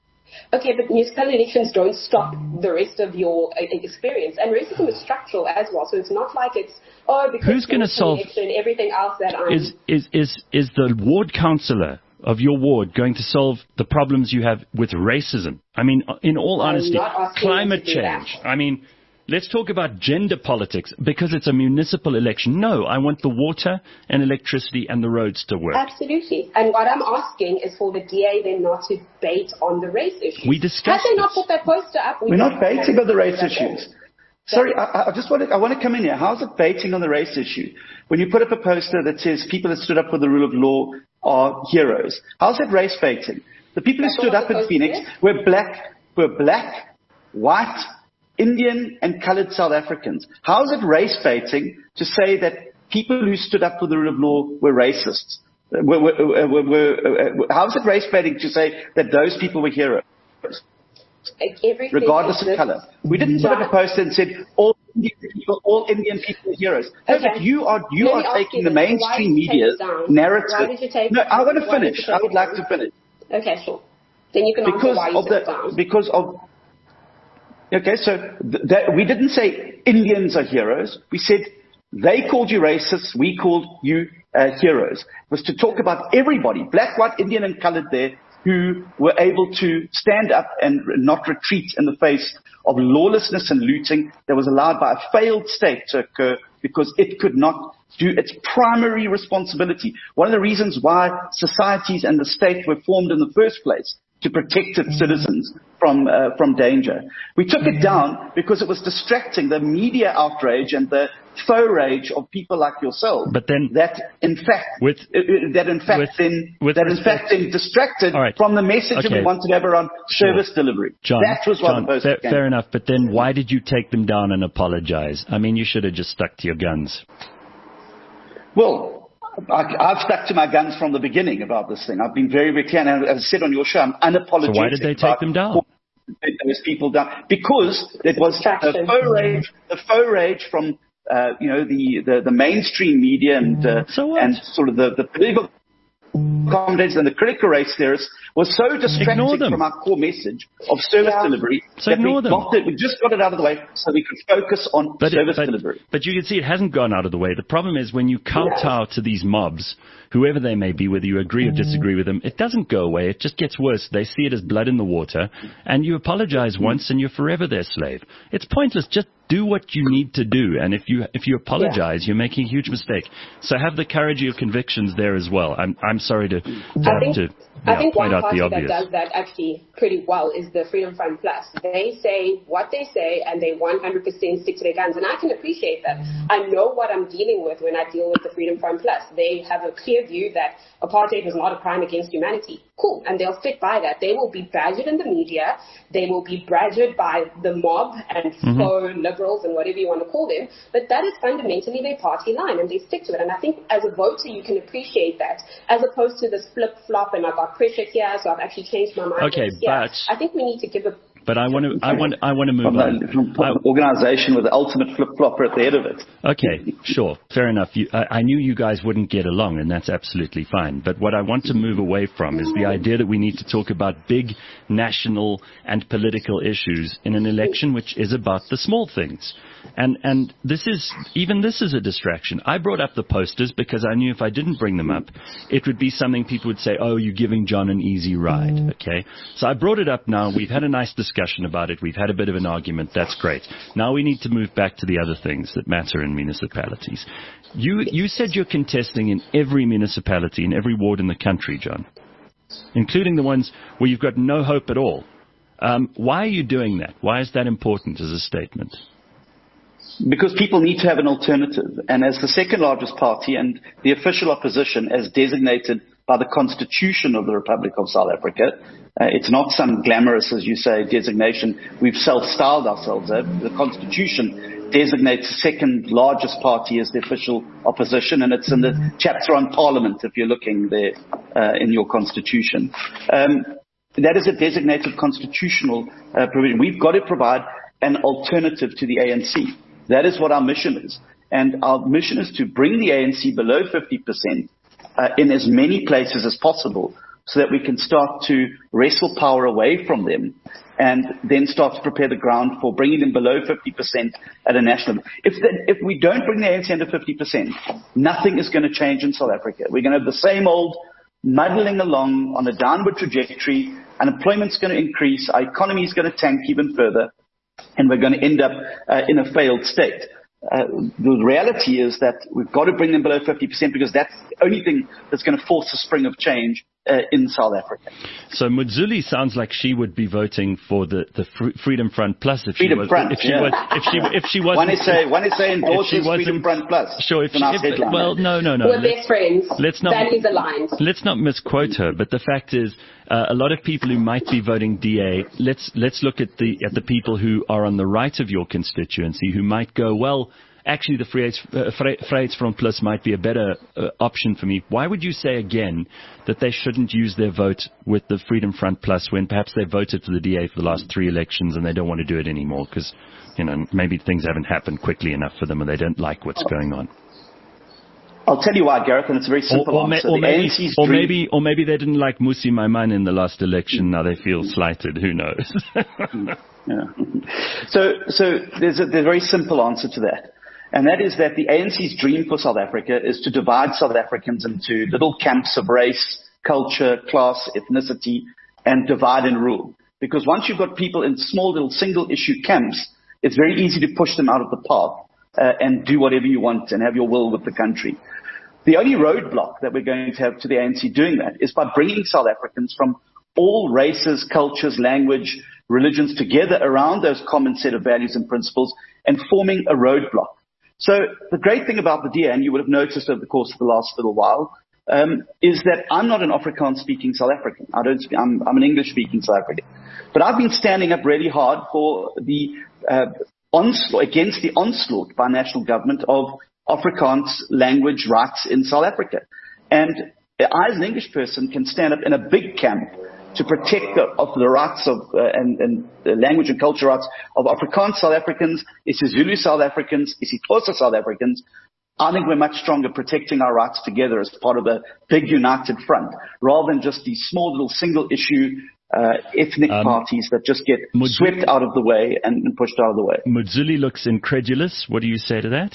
Okay, but municipal elections don't stop the rest of your uh, experience. And racism is structural as well. So it's not like it's, oh, because who's going to solve everything else that I'm... Is, is, is, is the ward councillor of your ward going to solve the problems you have with racism? I mean, in all honesty, climate change. I mean, let's talk about gender politics because it's a municipal election. No, I want the water and electricity and the roads to work. Absolutely. And what I'm asking is for the D A then not to bait on the race issue. We discussed Had they not put that poster up? We We're not baiting on the race issues. Sorry, I, I just want to, I want to come in here. How's it baiting on the race issue? When you put up a poster that says people that stood up for the rule of law are heroes. How's that race baiting? The people who stood up in Phoenix were black, were black, white, Indian and coloured South Africans. How is it race baiting to say that people who stood up for the rule of law were racists? Were, were, were, were, how is it race baiting to say that those people were heroes? Everything regardless of colour. We didn't put up a poster and said all Indian people, all Indian people are heroes. No, okay. but you are you Let are taking the mainstream media narrative. Why did you take no, I want to why finish. I would like to finish. Okay, sure. Then you can because answer why you of took the it down. because of. Okay, so th- that, we didn't say Indians are heroes. We said they called you racists. We called you uh, heroes. It was to talk about everybody, black, white, Indian, and coloured there, who were able to stand up and not retreat in the face of lawlessness and looting that was allowed by a failed state to occur because it could not do its primary responsibility. One of the reasons why societies and the state were formed in the first place, to protect its citizens from uh, from danger. We took it down because it was distracting the media outrage and the faux rage of people like yourself. But then, that in fact, with, uh, that in fact, with, then with that in respect, fact then distracted right. from the message okay. that we wanted to have around sure. service delivery. John, that was what John, the post fair, came. fair enough. But then, why did you take them down and apologize? I mean, you should have just stuck to your guns. Well. I, I've stuck to my guns from the beginning about this thing. I've been very, very clear. And as I said on your show, I'm unapologetic. So why did they take them down? Those people down because it was the faux rage, the faux rage from uh, you know the, the, the mainstream media and uh, so and sort of the, the political commentators and the critical race theorists was so distracting from our core message of service yeah. delivery so that we, them. got it, we just got it out of the way so we could focus on but service it, but, delivery. But you can see it hasn't gone out of the way. The problem is when you kowtow to these mobs, whoever they may be, whether you agree or disagree with them, it doesn't go away. It just gets worse. They see it as blood in the water, and you apologize once and you're forever their slave. It's pointless. Just do what you need to do, and if you if you apologize, yeah. you're making a huge mistake. So have the courage of your convictions there as well. I'm I'm sorry to, to I have think, to I yeah, think point one out party the obvious. that does that actually pretty well is the Freedom Front Plus. They say what they say, and they one hundred percent stick to their guns, and I can appreciate that. I know what I'm dealing with when I deal with the Freedom Front Plus. They have a clear view that apartheid was not a crime against humanity. Cool, and they'll stick by that. They will be badgered in the media. They will be badgered by the mob and mm-hmm. faux liberals and whatever you want to call them. But that is fundamentally their party line, and they stick to it. And I think as a voter, you can appreciate that, as opposed to this flip-flop and I got pressured here, so I've actually changed my mind. Okay, yeah. but I think we need to give a But I want to, I want, I want to move from on. From an organization with the ultimate flip-flopper at the head of it. Okay, sure, fair enough. You, I, I knew you guys wouldn't get along, and that's absolutely fine. But what I want to move away from is the idea that we need to talk about big national and political issues in an election which is about the small things. And and this is, even this is a distraction. I brought up the posters because I knew if I didn't bring them up, it would be something people would say, oh, you're giving John an easy ride, okay? So I brought it up now. We've had a nice discussion about it. We've had a bit of an argument. That's great. Now we need to move back to the other things that matter in municipalities. You, you said you're contesting in every municipality, in every ward in the country, John, including the ones where you've got no hope at all. Um, why are you doing that? Why is that important as a statement? Because people need to have an alternative. And as the second largest party and the official opposition as designated by the Constitution of the Republic of South Africa, uh, it's not some glamorous, as you say, designation we've self-styled ourselves at. The Constitution designates the second largest party as the official opposition, and it's in the chapter on Parliament, if you're looking there uh, in your Constitution. Um, that is a designated constitutional uh, provision. We've got to provide an alternative to the A N C. That is what our mission is. And our mission is to bring the A N C below fifty percent uh, in as many places as possible so that we can start to wrestle power away from them and then start to prepare the ground for bringing them below fifty percent at a national level. If, the, if we don't bring the A N C under fifty percent, nothing is going to change in South Africa. We're going to have the same old muddling along on a downward trajectory. Unemployment's going to increase. Our economy is going to tank even further. And we're going to end up uh, in a failed state. Uh, the reality is that we've got to bring them below fifty percent because that's the only thing that's going to force a spring of change uh, in South Africa. So Muzuli sounds like she would be voting for the, the Freedom Front Plus if Freedom she was. Front, if she yeah. was, if she if she wasn't. One is say one is say endorses Freedom Front Plus. Sure. If she, if, well, no, no, no. We're best friends. Let's not. Values aligned. Let's not misquote her. But the fact is, uh, a lot of people who might be voting D A. Let's let's look at the at the people who are on the right of your constituency who might go, well, actually, the Vryheidsfront Plus might be a better uh, option for me. Why would you say again that they shouldn't use their vote with the Freedom Front Plus when perhaps they voted for the D A for the last three elections and they don't want to do it anymore because, you know, maybe things haven't happened quickly enough for them and they don't like what's going on? I'll tell you why, Gareth, and it's a very simple or, or answer. Or maybe, or, dream- maybe, or maybe they didn't like Musi Maimane in the last election. Now they feel slighted. Who knows? yeah. So, so there's a, there's a very simple answer to that. And that is that the A N C's dream for South Africa is to divide South Africans into little camps of race, culture, class, ethnicity, and divide and rule. Because once you've got people in small little single-issue camps, it's very easy to push them out of the path uh, and do whatever you want and have your will with the country. The only roadblock that we're going to have to the A N C doing that is by bringing South Africans from all races, cultures, language, religions together around those common set of values and principles and forming a roadblock. So the great thing about the D A, and you would have noticed over the course of the last little while, um, is that I'm not an Afrikaans-speaking South African. I don't speak, I'm, I'm an English-speaking South African. But I've been standing up really hard for the uh, onslaught, against the onslaught by national government of Afrikaans language rights in South Africa. And I, as an English person, can stand up in a big camp to protect the, of the rights of uh, and, and the language and culture rights of Afrikaans South Africans, isiZulu South Africans, isiXhosa South Africans. I think we're much stronger protecting our rights together as part of a big united front, rather than just these small little single issue uh, ethnic um, parties that just get Muzuli, swept out of the way and, and pushed out of the way. Muzuli looks incredulous. What do you say to that?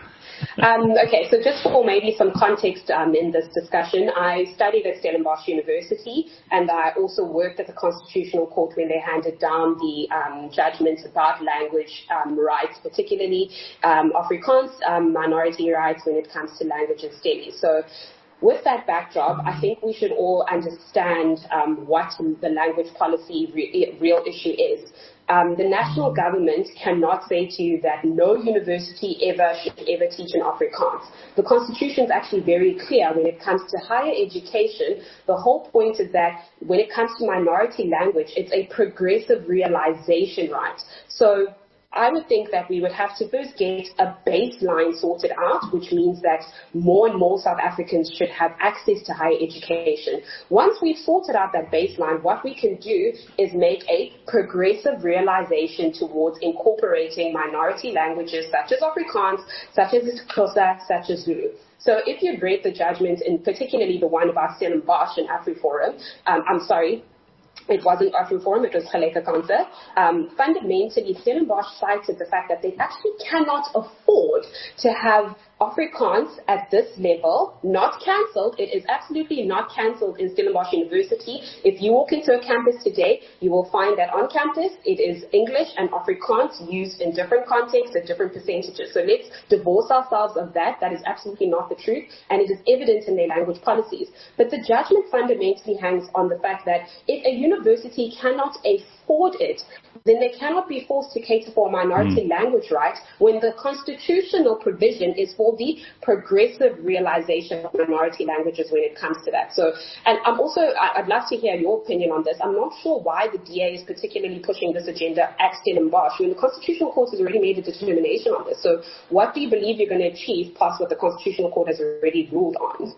Um, okay, so just for maybe some context um, in this discussion, I studied at Stellenbosch University and I also worked at the Constitutional Court when they handed down the um, judgments about language um, rights, particularly um, Afrikaans um, minority rights when it comes to language and studies. So with that backdrop, I think we should all understand um, what the language policy re- real issue is. Um, the national government cannot say to you that no university ever should ever teach in Afrikaans. The Constitution is actually very clear when it comes to higher education. The whole point is that when it comes to minority language, it's a progressive realization right. So I would think that we would have to first get a baseline sorted out, which means that more and more South Africans should have access to higher education. Once we've sorted out that baseline, what we can do is make a progressive realization towards incorporating minority languages such as Afrikaans, such as Xhosa, such as Zulu. So if you'd read the judgments, and particularly the one about Stellenbosch and AfriForum, um, I'm sorry, it wasn't AfriForum, it was Gelyke Kanse. Um, fundamentally, Stellenbosch cited the fact that they actually cannot afford to have Afrikaans at this level not cancelled. It is absolutely not cancelled in Stellenbosch University. If you walk into a campus today, you will find that on campus it is English and Afrikaans used in different contexts at different percentages. So let's divorce ourselves of that. That is absolutely not the truth, and it is evident in their language policies. But the judgment fundamentally hangs on the fact that if a university cannot afford it, then they cannot be forced to cater for a minority mm. language right when the constitutional provision is for the progressive realization of minority languages when it comes to that. So, and I'm also, I'd love to hear your opinion on this. I'm not sure why the D A is particularly pushing this agenda at Stellenbosch when the Constitutional Court has already made a determination on this. So what do you believe you're going to achieve past what the Constitutional Court has already ruled on?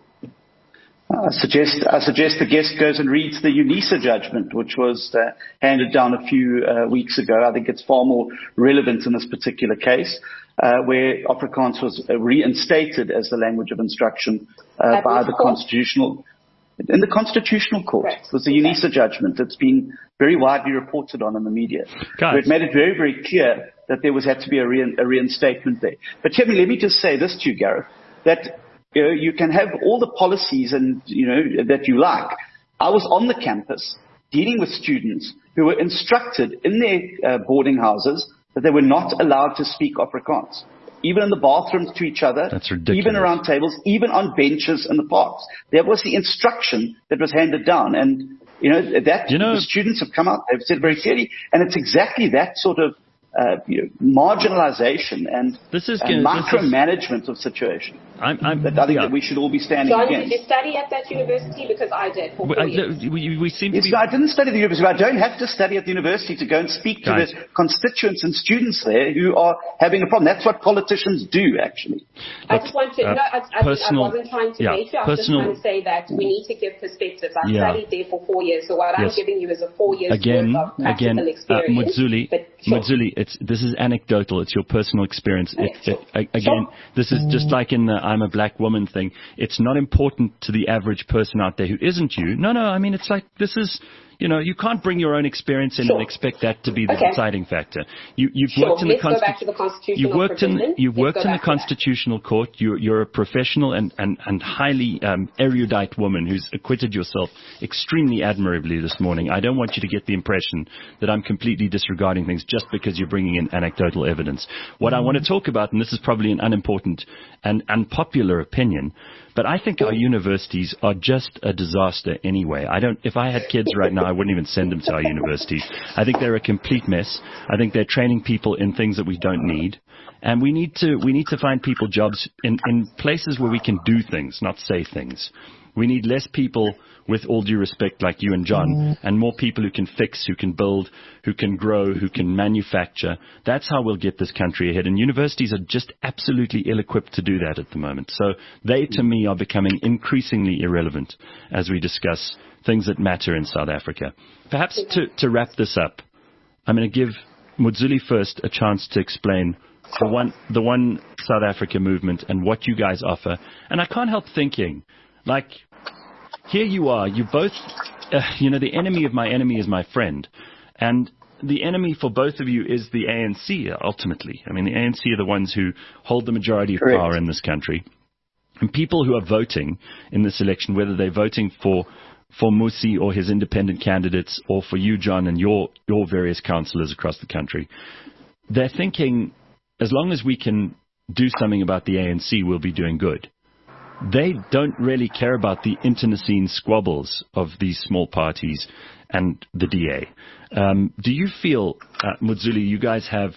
I suggest, I suggest the guest goes and reads the UNISA judgment, which was uh, handed down a few uh, weeks ago. I think it's far more relevant in this particular case, uh, where Afrikaans was uh, reinstated as the language of instruction uh, by the constitutional. in the Constitutional Court. Correct. It was the UNISA judgment that's been very widely reported on in the media. Guys. Where it made it very, very clear that there was had to be a, re- a reinstatement there. But Kevin, let me just say this to you, Gareth, that you know, you can have all the policies and you know that you like. I was on the campus dealing with students who were instructed in their uh, boarding houses that they were not allowed to speak Afrikaans, even in the bathrooms to each other, That's ridiculous. even around tables, even on benches in the parks. That was the instruction that was handed down. And, you know, that You know- the students have come out, they've said very clearly, and it's exactly that sort of uh, you know, marginalization and This is uh, gonna- this is- micromanagement of situation I'm, I'm, that I think yeah. that we should all be standing John, against. did you study at that university? Because I did for We, four I- years. we, we seem to Yes, be. but I didn't study at the university. I don't have to study at the university to go and speak to Guys. the constituents and students there who are having a problem. That's what politicians do, actually. I just want to, uh, no, I, I, personal- I wasn't trying to yeah, make you. I was personal- just trying to say that we need to give perspectives. I Yeah. studied there for four years, so what Yes. I'm giving you is a four years Again, worth of practical again, uh, experience. Mudzuli, but sure. Mudzuli, it's this is anecdotal. It's your personal experience. It, Sure. it, a- again, this is just like in the "I'm a black woman" thing. It's not important to the average person out there who isn't you. No, no. I mean, it's like this is. You know, you can't bring your own experience in Sure. and expect that to be the Okay. deciding factor. You, you've Sure. worked in the Let's go consti- back to the constitutional You've worked in provision. you've Let's worked go in the back to that. constitutional court. You're, you're a professional and, and, and highly um, erudite woman who's acquitted yourself extremely admirably this morning. I don't want you to get the impression that I'm completely disregarding things just because you're bringing in anecdotal evidence. What I want to talk about, and this is probably an unimportant and unpopular opinion, but I think our universities are just a disaster anyway. I don't. If I had kids right now, I wouldn't even send them to our universities. I think they're a complete mess. I think they're training people in things that we don't need, and we need to we need to find people jobs in in places where we can do things, not say things. We need less people, with all due respect, like you and John, and more people who can fix, who can build, who can grow, who can manufacture. That's how we'll get this country ahead. And universities are just absolutely ill-equipped to do that at the moment. So they, to me, are becoming increasingly irrelevant as we discuss things that matter in South Africa. Perhaps to, to wrap this up, I'm going to give Mudzuli first a chance to explain the one, the one South Africa movement and what you guys offer. And I can't help thinking, like, here you are, you both, uh, you know, the enemy of my enemy is my friend. And the enemy for both of you is the A N C, ultimately. I mean, the A N C are the ones who hold the majority of Correct. power in this country. And people who are voting in this election, whether they're voting for for Musi or his independent candidates, or for you, John, and your, your various councillors across the country, they're thinking, as long as we can do something about the A N C, we'll be doing good. They don't really care about the internecine squabbles of these small parties and the D A. Um, do you feel, uh, Mudzuli, you guys have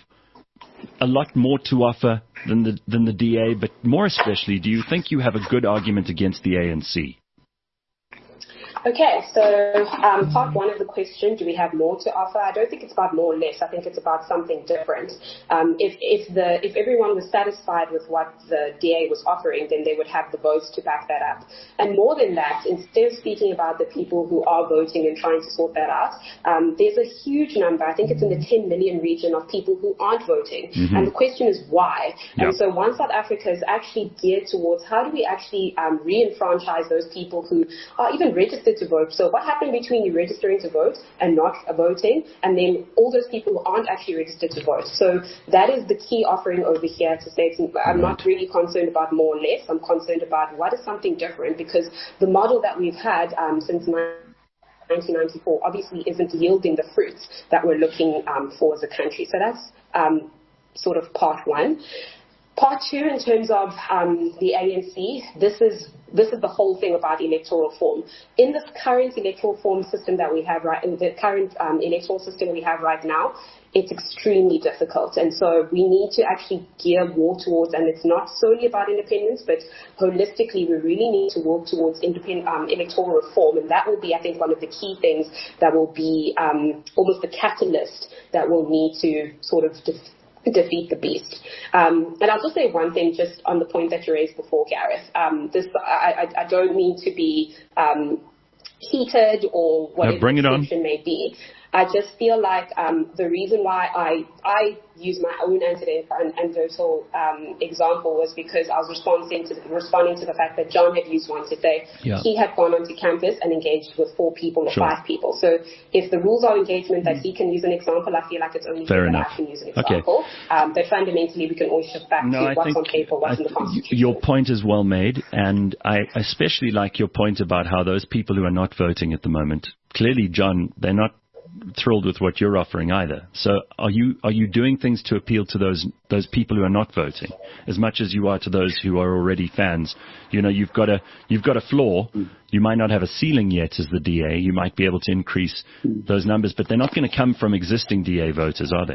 a lot more to offer than the than the D A, but more especially, do you think you have a good argument against the A N C? Okay, so um, part one of the question, do we have more to offer? I don't think it's about more or less. I think it's about something different. Um, if, if, the, if everyone was satisfied with what the D A was offering, then they would have the votes to back that up. And more than that, instead of speaking about the people who are voting and trying to sort that out, um, there's a huge number, I think it's in the ten million region, of people who aren't voting. Mm-hmm. And the question is why? Yep. And so One South Africa is actually geared towards how do we actually um, re-enfranchise those people who are even registered to vote. So what happened between you registering to vote and not voting, and then all those people who aren't actually registered to vote? So that is the key offering over here to say, I'm not really concerned about more or less. I'm concerned about what is something different, because the model that we've had um, since nineteen ninety-four obviously isn't yielding the fruits that we're looking um, for as a country. So that's um, sort of part one. Part two, in terms of um, the A N C, this is this is the whole thing about electoral reform. In this current electoral reform system that we have right, in the current um, electoral system we have right now, it's extremely difficult. And so we need to actually gear more towards, and it's not solely about independence, but holistically we really need to work towards independent um, electoral reform. And that will be, I think, one of the key things that will be um, almost the catalyst that we'll need to sort of def- defeat the beast. Um, and I'll just say one thing just on the point that you raised before, Gareth. Um, this I, I, I don't mean to be um, heated or whatever no, bring it the on. perception may be. I just feel like um, the reason why I I use my own anecdotal um, example was because I was responding to responding to the fact that John had used one today. Yeah. He had gone onto campus and engaged with four people or Sure. five people. So if the rules are engagement that he can use an example, I feel like it's only Fair fair that enough. I can use an Okay. example. Um, but fundamentally, we can always shift back No, to I what's think on paper, what's I in the th- Constitution. your point is well made, and I especially like your point about how those people who are not voting at the moment, clearly, John, they're not thrilled with what you're offering either. So are you are you doing things to appeal to those those people who are not voting as much as you are to those who are already fans? You know, you've got a you've got a floor. You might not have a ceiling yet as the D A. You might be able to increase those numbers, but they're not going to come from existing D A voters, are they?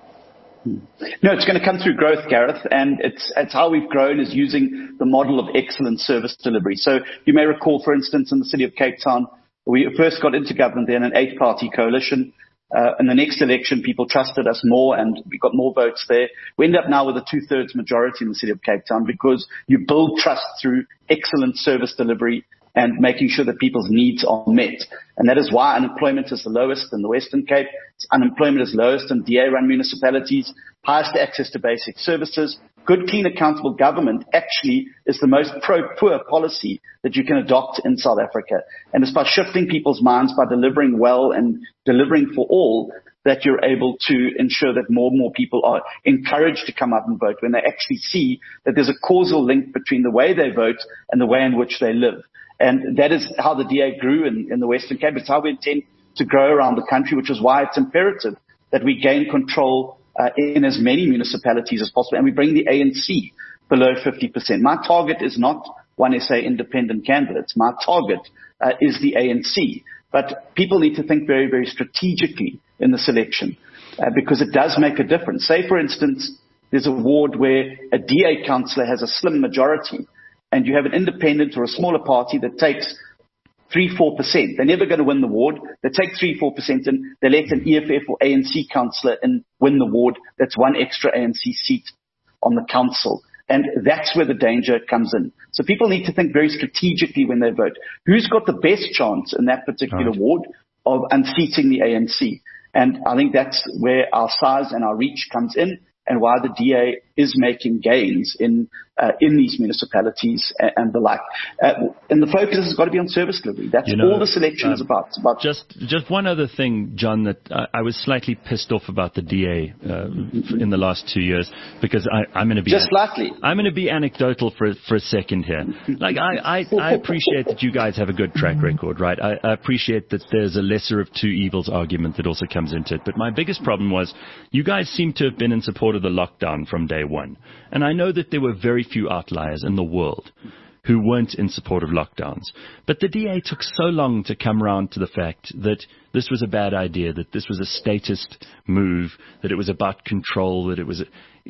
No, it's going to come through growth, Gareth, and it's, it's how we've grown is using the model of excellent service delivery. So you may recall, for instance, in the city of Cape Town, we first got into government then, an eight-party coalition. Uh, in the next election, people trusted us more and we got more votes there. We end up now with a two-thirds majority in the city of Cape Town because you build trust through excellent service delivery and making sure that people's needs are met. And that is why unemployment is the lowest in the Western Cape. Unemployment is lowest in D A-run municipalities, highest access to basic services. Good, clean, accountable government actually is the most pro-poor policy that you can adopt in South Africa. And it's by shifting people's minds, by delivering well and delivering for all, that you're able to ensure that more and more people are encouraged to come out and vote when they actually see that there's a causal link between the way they vote and the way in which they live. And that is how the D A grew in, in the Western Cape. It's how we intend to grow around the country, which is why it's imperative that we gain control uh, in as many municipalities as possible. And we bring the A N C below fifty percent. My target is not one S A independent candidates. My target uh, is the A N C. But people need to think very, very strategically in the selection uh, because it does make a difference. Say, for instance, there's a ward where a D A councillor has a slim majority, and you have an independent or a smaller party that takes three, four percent. They're never going to win the ward. They take three, four percent and they let an E F F or A N C councillor in win the ward. That's one extra A N C seat on the council. And that's where the danger comes in. So people need to think very strategically when they vote. Who's got the best chance in that particular Right. ward of unseating the A N C? And I think that's where our size and our reach comes in, and why the D A is making gains in uh, in these municipalities and, and the like. Uh, and the focus has got to be on service delivery. That's You know, all the selection is um, about. It's about Just just one other thing, John, that I, I was slightly pissed off about the D A uh, in the last two years because I, I'm going to be just slightly. I'm going to be anecdotal for for a second here. Like I, I, I appreciate that you guys have a good track record, right? I, I appreciate that there's a lesser of two evils argument that also comes into it. But my biggest problem was you guys seem to have been in support of the lockdown from day one. And I know that there were very few outliers in the world who weren't in support of lockdowns. But the D A took so long to come around to the fact that this was a bad idea, that this was a statist move, that it was about control, that it was... A,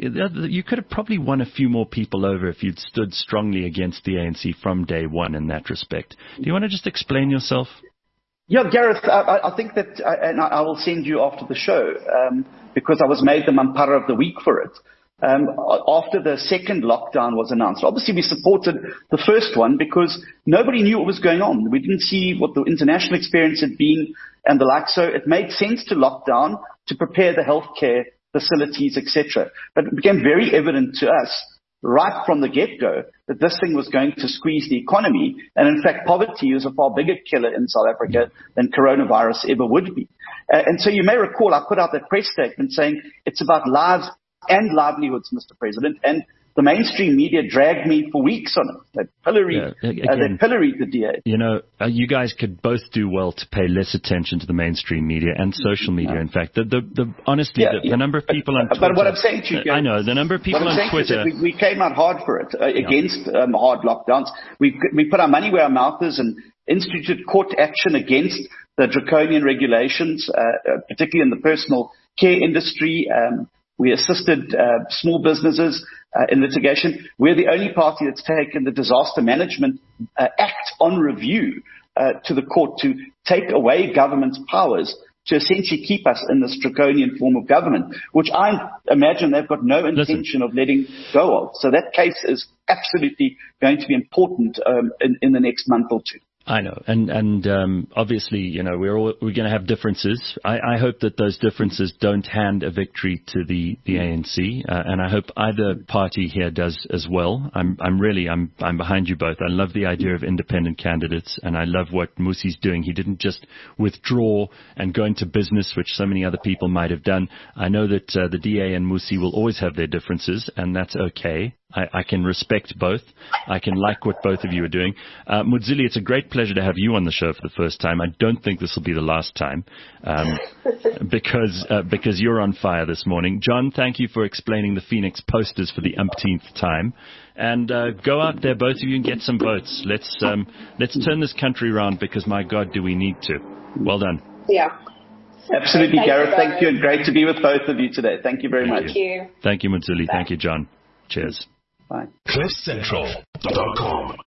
you could have probably won a few more people over if you'd stood strongly against the A N C from day one in that respect. Do you want to just explain yourself? Yeah, Gareth, I, I think that, uh, and I will send you after the show, um, because I was made the Mampara of the Week for it. Um, after the second lockdown was announced. Obviously, we supported the first one because nobody knew what was going on. We didn't see what the international experience had been and the like. So it made sense to lock down to prepare the healthcare facilities, et cetera. But it became very evident to us right from the get-go that this thing was going to squeeze the economy. And in fact, poverty is a far bigger killer in South Africa than coronavirus ever would be. Uh, and so you may recall I put out that press statement saying it's about lives and livelihoods, Mister President, and the mainstream media dragged me for weeks on it. They pilloried, Yeah, again, uh, they pilloried the D A. You know, uh, you guys could both do well to pay less attention to the mainstream media and social media. In fact, the the, the honestly, Yeah, the, yeah. the number of people on But Twitter. what I'm saying to you, I know the number of people what I'm on saying to you Twitter. is that we, we came out hard for it uh, against um, hard lockdowns. We we put our money where our mouth is and instituted court action against the draconian regulations, uh, uh, particularly in the personal care industry. Um, We assisted uh, small businesses uh, in litigation. We're the only party that's taken the Disaster Management uh, Act on review uh, to the court to take away government's powers to essentially keep us in this draconian form of government, which I imagine they've got no intention Listen. of letting go of. So that case is absolutely going to be important um, in, in the next month or two. I know, and and um, obviously, you know, we're all, we're going to have differences. I, I hope that those differences don't hand a victory to the the A N C, uh, and I hope either party here does as well. I'm I'm really I'm I'm behind you both. I love the idea of independent candidates, and I love what Mmusi's doing. He didn't just withdraw and go into business, which so many other people might have done. I know that uh, the D A and Mmusi will always have their differences, and that's okay. I, I can respect both. I can like what both of you are doing. Uh, Muzili, it's a great pleasure to have you on the show for the first time. I don't think this will be the last time, um, because uh, because you're on fire this morning. John, thank you for explaining the Phoenix posters for the umpteenth time. And uh, go out there, both of you, and get some votes. Let's um, let's turn this country around, because, my God, do we need to. Well done. Yeah. Absolutely, thank Gareth. You thank you, and great to be with both of you today. Thank you very thank much. You. Thank you. Thank you, Muzili. Thank you, John. Cheers. Bye. cliff central dot com